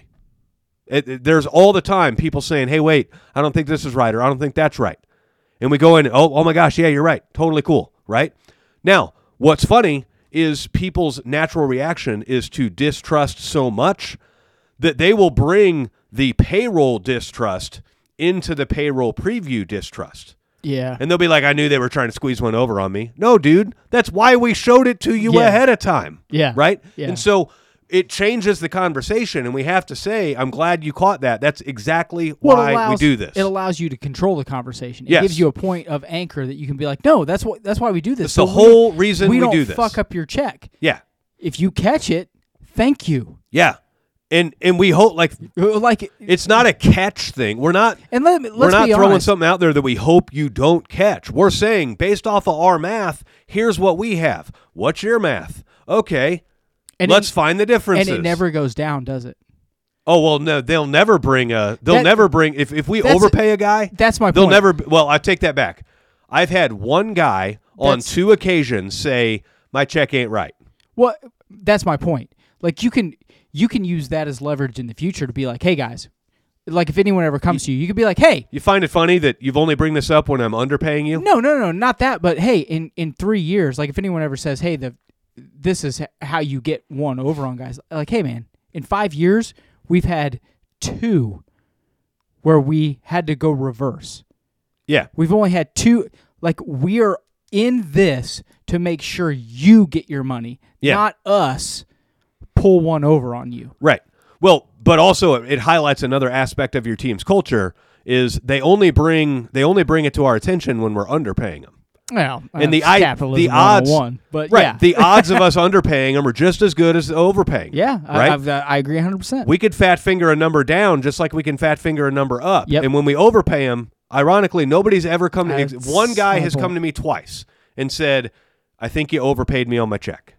It, it, there's all the time people saying, hey, wait, I don't think this is right, or I don't think that's right. And we go in, oh, oh my gosh, yeah, you're right. Totally cool, right? Now, what's funny is people's natural reaction is to distrust so much that they will bring the payroll distrust into the payroll preview distrust. yeah. And they'll be like, I knew they were trying to squeeze one over on me. No, dude, that's why we showed it to you Yeah. ahead of time. Yeah. Right? Yeah. And so it changes the conversation, and we have to say, I'm glad you caught that. That's exactly Well, it why allows- we do this. It allows you to control the conversation. It Yes. gives you a point of anchor that you can be like, no, that's what that's why we do this. That's So the we whole don't- reason we we don't do this. fuck up your check. Yeah. If you catch it, thank you. Yeah. And and we hope, like, Like, it's not a catch thing. We're not and let me, let's we're not be throwing honest. something out there that we hope you don't catch. We're saying, based off of our math, here's what we have. What's your math? Okay. And Let's it, find the differences. and it never goes down, does it? Oh, well, no, they'll never bring a, they'll That- never bring, if, if we that's- overpay a guy, That's my they'll point. never, well, I take that back. I've had one guy on That's- two occasions say, my check ain't right. Well, that's my point. Like you can you can use that as leverage in the future to be like, hey guys, like if anyone ever comes to you, you could be like, hey, You find it funny that you've only bring this up when I'm underpaying you? no, no, no, not that, but hey, in in three years, like if anyone ever says, hey, the this is how you get one over on guys, like, hey man, in five years we've had two where we had to go reverse. Yeah. We've only had two. Like we are in this to make sure you get your money, Yeah. not us pull one over on you. Right. Well, but also it highlights another aspect of your team's culture is they only bring they only bring it to our attention when we're underpaying them. Well, And the that's I- capitalism the odds- one oh one, but Right. yeah, The odds of us underpaying them are just as good as overpaying. yeah, Right. I, I've, uh, I agree one hundred percent. We could fat finger a number down just like we can fat finger a number up. Yep. And when we overpay them, ironically, nobody's ever come to That's one guy my has point. come to me twice and said, I think you overpaid me on my check.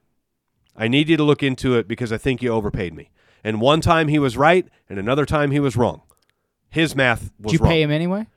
I need you to look into it because I think you overpaid me. And one time he was right, and another time he was wrong. His math was Did you wrong. pay him anyway?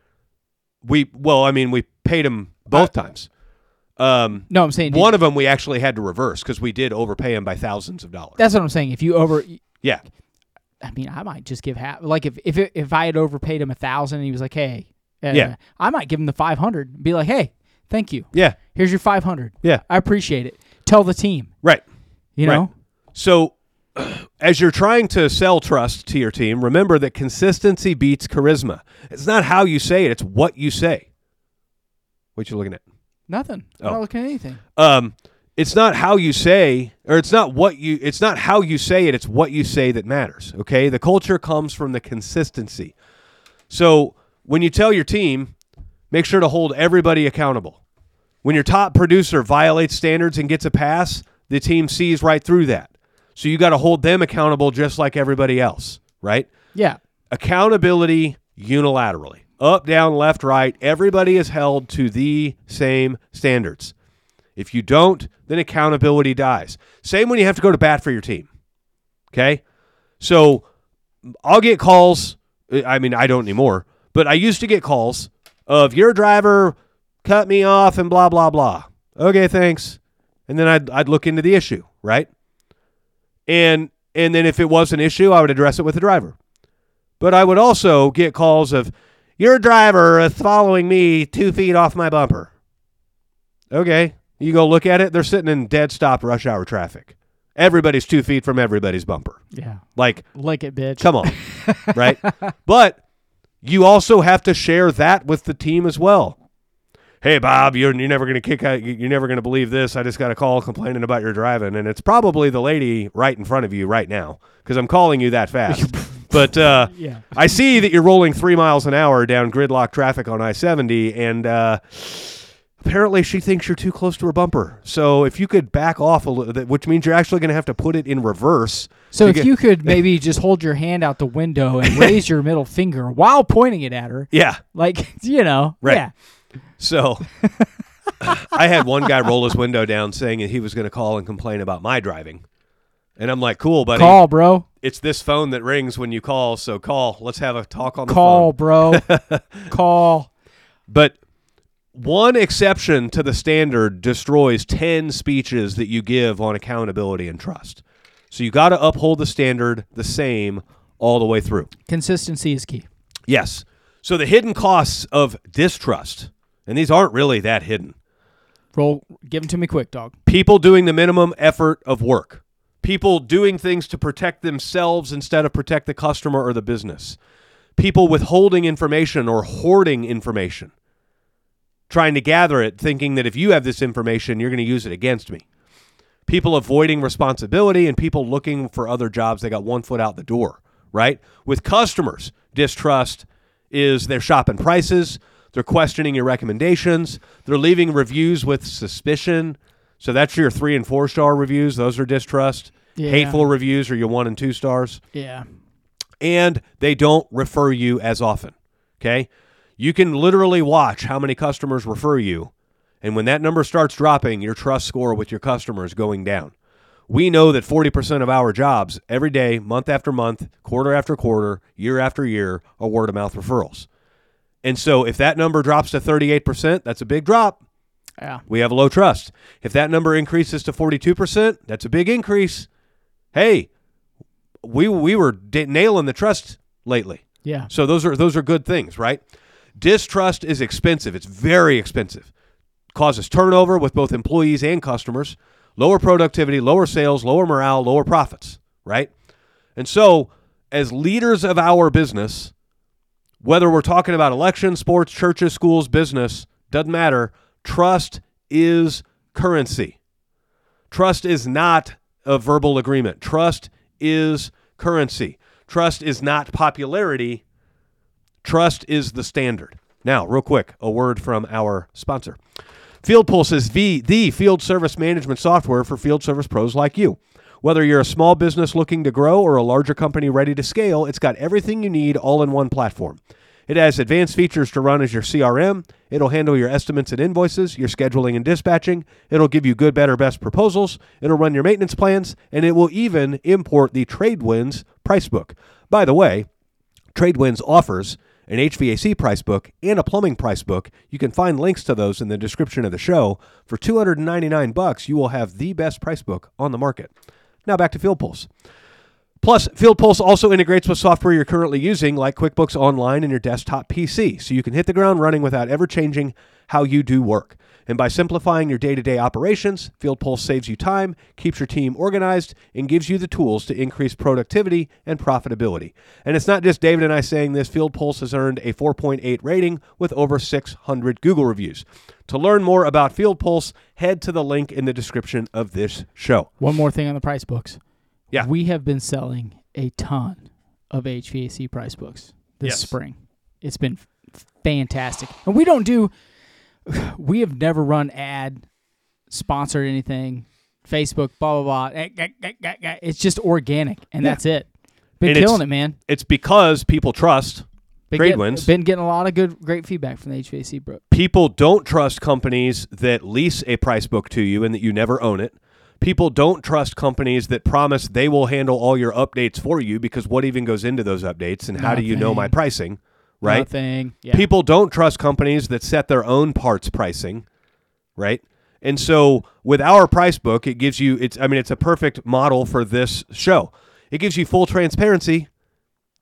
We well, I mean, we paid him both times. Um, No, I'm saying did- one of them we actually had to reverse because we did overpay him by thousands of dollars. That's what I'm saying. If you over, Yeah, I mean, I might just give half. Like if if it, if I had overpaid him a thousand, and he was like, hey, uh, Yeah. I might give him the five hundred. Be like, hey, thank you. yeah, Here's your five hundred. yeah. I appreciate it. Tell the team. Right. You Right. know. So, as you're trying to sell trust to your team, remember that consistency beats charisma. It's not how you say it; it's what you say. What you looking at? Nothing. I'm Oh. not looking at anything. Um, it's not how you say, or it's not what you. It's not how you say it; it's what you say that matters. Okay, the culture comes from the consistency. So, when you tell your team, make sure to hold everybody accountable. When your top producer violates standards and gets a pass, the team sees right through that. So you got to hold them accountable just like everybody else, right? Yeah. Accountability unilaterally. Up, down, left, right. Everybody is held to the same standards. If you don't, then accountability dies. Same when you have to go to bat for your team. Okay? So I'll get calls. I mean, I don't anymore, but I used to get calls of your driver cut me off and blah, blah, blah. Okay, thanks. And then I'd, I'd look into the issue, right? And and then if it was an issue, I would address it with the driver. But I would also get calls of, your driver is following me two feet off my bumper. Okay. You go look at it. They're sitting in dead stop rush hour traffic. Everybody's two feet from everybody's bumper. Yeah. Like, Lick it, bitch. come on. Right? But you also have to share that with the team as well. Hey, Bob, you're, you're never going to kick out. You're never going to believe this. I just got a call complaining about your driving. And it's probably the lady right in front of you right now because I'm calling you that fast. But uh, yeah. I see that you're rolling three miles an hour down gridlock traffic on I seventy, and uh, apparently she thinks you're too close to her bumper. So if you could back off a little, which means you're actually going to have to put it in reverse. So if get, you could maybe just hold your hand out the window and raise your middle finger while pointing it at her. Yeah. Like, you know. Right. Yeah. So I had one guy roll his window down saying that he was going to call and complain about my driving. And I'm like, cool, buddy. Call, bro. It's this phone that rings when you call, so call. Let's have a talk on the Call, phone. bro. Call. But one exception to the standard destroys ten speeches that you give on accountability and trust. So you got to uphold the standard the same all the way through. Consistency is key. Yes. So the hidden costs of distrust, and these aren't really that hidden. Roll. Give them to me quick, dog. People doing the minimum effort of work. People doing things to protect themselves instead of protect the customer or the business. People withholding information or hoarding information. Trying to gather it, thinking that if you have this information, you're going to use it against me. People avoiding responsibility and people looking for other jobs. They got one foot out the door, right? With customers, distrust is they're shopping prices. They're questioning your recommendations. They're leaving reviews with suspicion. So that's your three and four star reviews. Those are distrust. Yeah. Hateful reviews are your one and two stars. Yeah. And they don't refer you as often. Okay? You can literally watch how many customers refer you. And when that number starts dropping, your trust score with your customer is going down. We know that forty percent of our jobs every day, month after month, quarter after quarter, year after year, are word of mouth referrals. And so if that number drops to thirty-eight percent, that's a big drop. Yeah. We have low trust. If that number increases to forty-two percent, that's a big increase. Hey, we we were d- nailing the trust lately. Yeah. So those are those are good things, right? Distrust is expensive. It's very expensive. Causes turnover with both employees and customers, lower productivity, lower sales, lower morale, lower profits, right? And so as leaders of our business, whether we're talking about elections, sports, churches, schools, business, doesn't matter. Trust is currency. Trust is not a verbal agreement. Trust is currency. Trust is not popularity. Trust is the standard. Now, real quick, a word from our sponsor. Field Pulse is the, the field service management software for field service pros like you. Whether you're a small business looking to grow or a larger company ready to scale, it's got everything you need all in one platform. It has advanced features to run as your C R M. It'll handle your estimates and invoices, your scheduling and dispatching. It'll give you good, better, best proposals. It'll run your maintenance plans, and it will even import the Tradewinds price book. By the way, Tradewinds offers an H V A C price book and a plumbing price book. You can find links to those in the description of the show. For two hundred ninety-nine bucks, you will have the best price book on the market. Now back to Field Pulse. Plus, Field Pulse also integrates with software you're currently using, like QuickBooks Online and your desktop P C, so you can hit the ground running without ever changing how you do work. And by simplifying your day-to-day operations, Field Pulse saves you time, keeps your team organized, and gives you the tools to increase productivity and profitability. And it's not just David and I saying this. Field Pulse has earned a four point eight rating with over six hundred Google reviews. To learn more about Field Pulse, head to the link in the description of this show. One more thing on the price books. Yeah. We have been selling a ton of H V A C price books this Yes. spring. It's been f- fantastic. And we don't do, we have never run ad, sponsored anything, Facebook, blah, blah, blah. It's just organic, and Yeah. that's it. Been And killing it's- it, man. It's because people trust Been Trade getting, wins. Been getting a lot of good, great feedback from the H V A C bro. People don't trust companies that lease a price book to you and that you never own it. People don't trust companies that promise they will handle all your updates for you, because what even goes into those updates, and how do you know my Nothing. pricing, right? Nothing. Yeah. People don't trust companies that set their own parts pricing, right? And so with our price book, it gives you, it's I mean, it's a perfect model for this show. It gives you full transparency,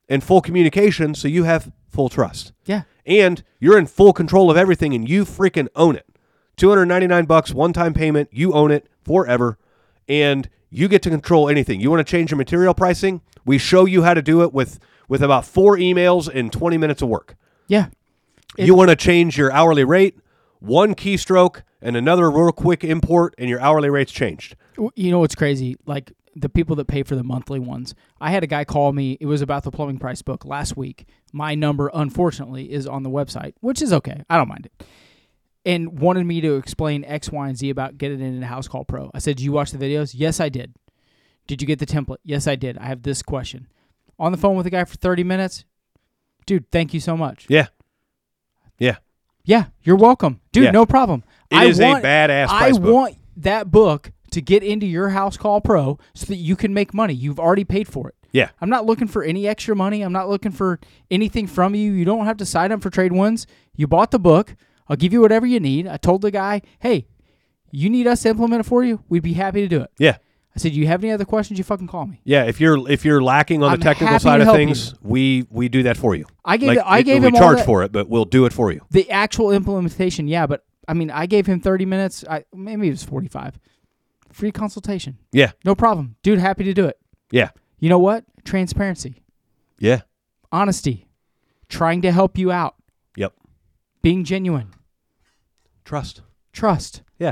and full communication, so you have full trust. Yeah. And you're in full control of everything, and you freaking own it. two hundred ninety-nine bucks, one-time payment, you own it forever, and you get to control anything. You want to change your material pricing? We show you how to do it with, with about four emails and twenty minutes of work. Yeah. It, you want to change your hourly rate? One keystroke and another real quick import, and your hourly rate's changed. You know what's crazy? Like, the people that pay for the monthly ones. I had a guy call me. It was about the plumbing price book last week. My number, unfortunately, is on the website, which is okay. I don't mind it. And wanted me to explain X, Y, and Z about getting it in a House Call Pro. I said, did you watch the videos? Yes, I did. Did you get the template? Yes, I did. I have this question. On the phone with the guy for thirty minutes. Dude, thank you so much. Yeah. Yeah. Yeah, you're welcome. Dude, Yeah. no problem. It I is want, a badass I price book. want that book to get into your House Call Pro so that you can make money. You've already paid for it. Yeah. I'm not looking for any extra money. I'm not looking for anything from you. You don't have to sign up for Trade Winds. You bought the book. I'll give you whatever you need. I told the guy, hey, you need us to implement it for you? We'd be happy to do it. Yeah. I said, you have any other questions? You fucking call me. Yeah, if you're if you're lacking on I'm the technical happy side to of help things, you. we we do that for you. I gave Like, I it- gave we him all charge that- for it, but we'll do it for you. The actual implementation, yeah, but I mean, I gave him thirty minutes. I maybe it was forty-five. Free consultation. Yeah. No problem. Dude, happy to do it. Yeah. You know what? Transparency. Yeah. Honesty. Trying to help you out. Yep. Being genuine. Trust. Trust. Yeah.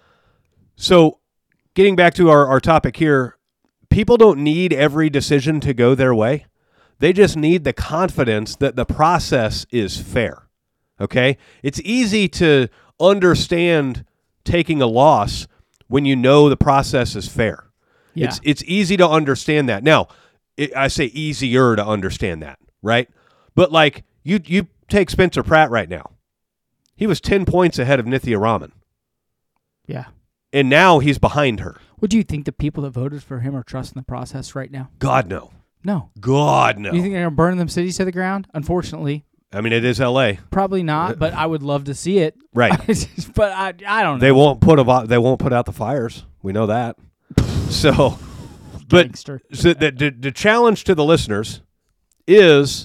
So, getting back to our, our topic here, people don't need every decision to go their way. They just need the confidence that the process is fair. Okay? It's easy to understand taking a loss when you know the process is fair. Yeah. It's it's easy to understand that. Now, it, I say easier to understand that, right? But like you you take Spencer Pratt right now. He was ten points ahead of Nithya Raman. Yeah. And now he's behind her. What do you think the people that voted for him are trusting the process right now? God, no. No. God, no. You think they're going to burn them cities to the ground? Unfortunately, I mean, it is L A. probably not, but I would love to see it. Right. But I I don't know. They won't put a, they won't put out the fires. We know that. So, but Gangster. so the, the the challenge to the listeners is,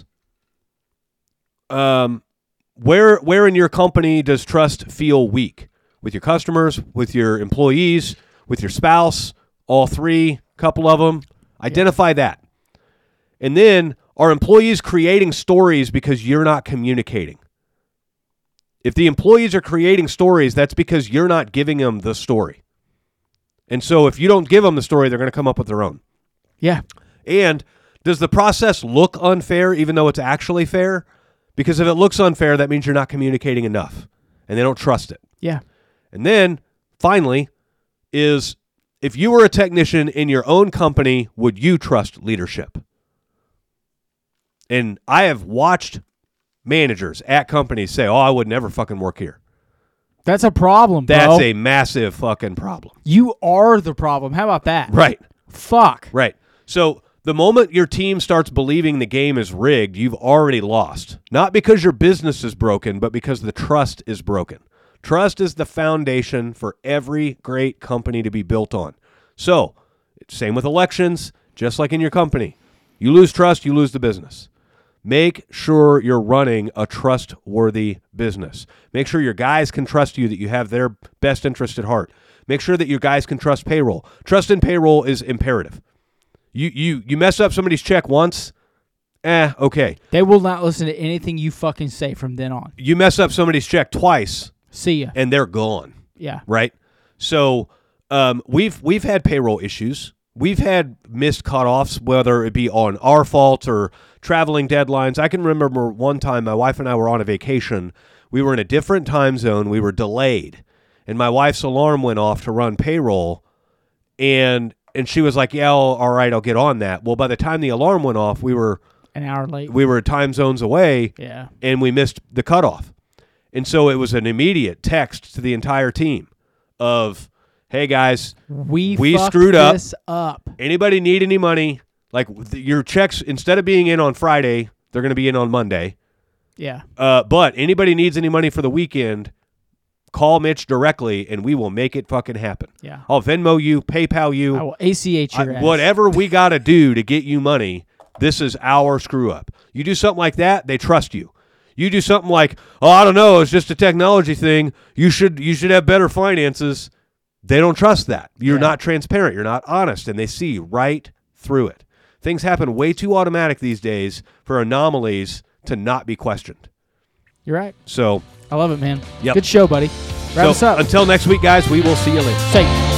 um, where where in your company does trust feel weak? With your customers, with your employees, with your spouse, all three, couple of them. Identify that. And then, are employees creating stories because you're not communicating? If the employees are creating stories, that's because you're not giving them the story. And so if you don't give them the story, they're going to come up with their own. Yeah. And does the process look unfair even though it's actually fair? Because if it looks unfair, that means you're not communicating enough and they don't trust it. Yeah. And then, finally, is if you were a technician in your own company, would you trust leadership? And I have watched managers at companies say, oh, I would never fucking work here. That's a problem, bro. That's a massive fucking problem. You are the problem. How about that? Right. Fuck. Right. So the moment your team starts believing the game is rigged, you've already lost. Not because your business is broken, but because the trust is broken. Trust is the foundation for every great company to be built on. So, same with elections, just like in your company. You lose trust, you lose the business. Make sure you're running a trustworthy business. Make sure your guys can trust you, that you have their best interest at heart. Make sure that your guys can trust payroll. Trust in payroll is imperative. You you you mess up somebody's check once, eh, okay. They will not listen to anything you fucking say from then on. You mess up somebody's check twice, See ya. and they're gone. Yeah. Right? So um, we've we've had payroll issues. We've had missed cutoffs, whether it be on our fault or traveling deadlines. I can remember one time my wife and I were on a vacation. We were in a different time zone. We were delayed, and my wife's alarm went off to run payroll, and and she was like, "Yeah, all all right, I'll get on that." Well, by the time the alarm went off, we were An hour late. we were time zones away, Yeah. and we missed the cutoff. And so it was an immediate text to the entire team of, hey, guys, We we fucked screwed up. this up. Anybody need any money? Like th- your checks, instead of being in on Friday, they're going to be in on Monday. Yeah. Uh, but anybody needs any money for the weekend, call Mitch directly, and we will make it fucking happen. Yeah. I'll Venmo you, PayPal you, I will A C H your I- ass. whatever we got to do to get you money. This is our screw up. You do something like that, they trust you. You do something like, oh, I don't know, it's just a technology thing. You should you should have better finances. They don't trust that. You're Yeah. not transparent. You're not honest, and they see right through it. Things happen way too automatic these days for anomalies to not be questioned. You're right. So, I love it, man. Yep. Good show, buddy. Wrap so us up. until next week, guys, we will see you later. Say.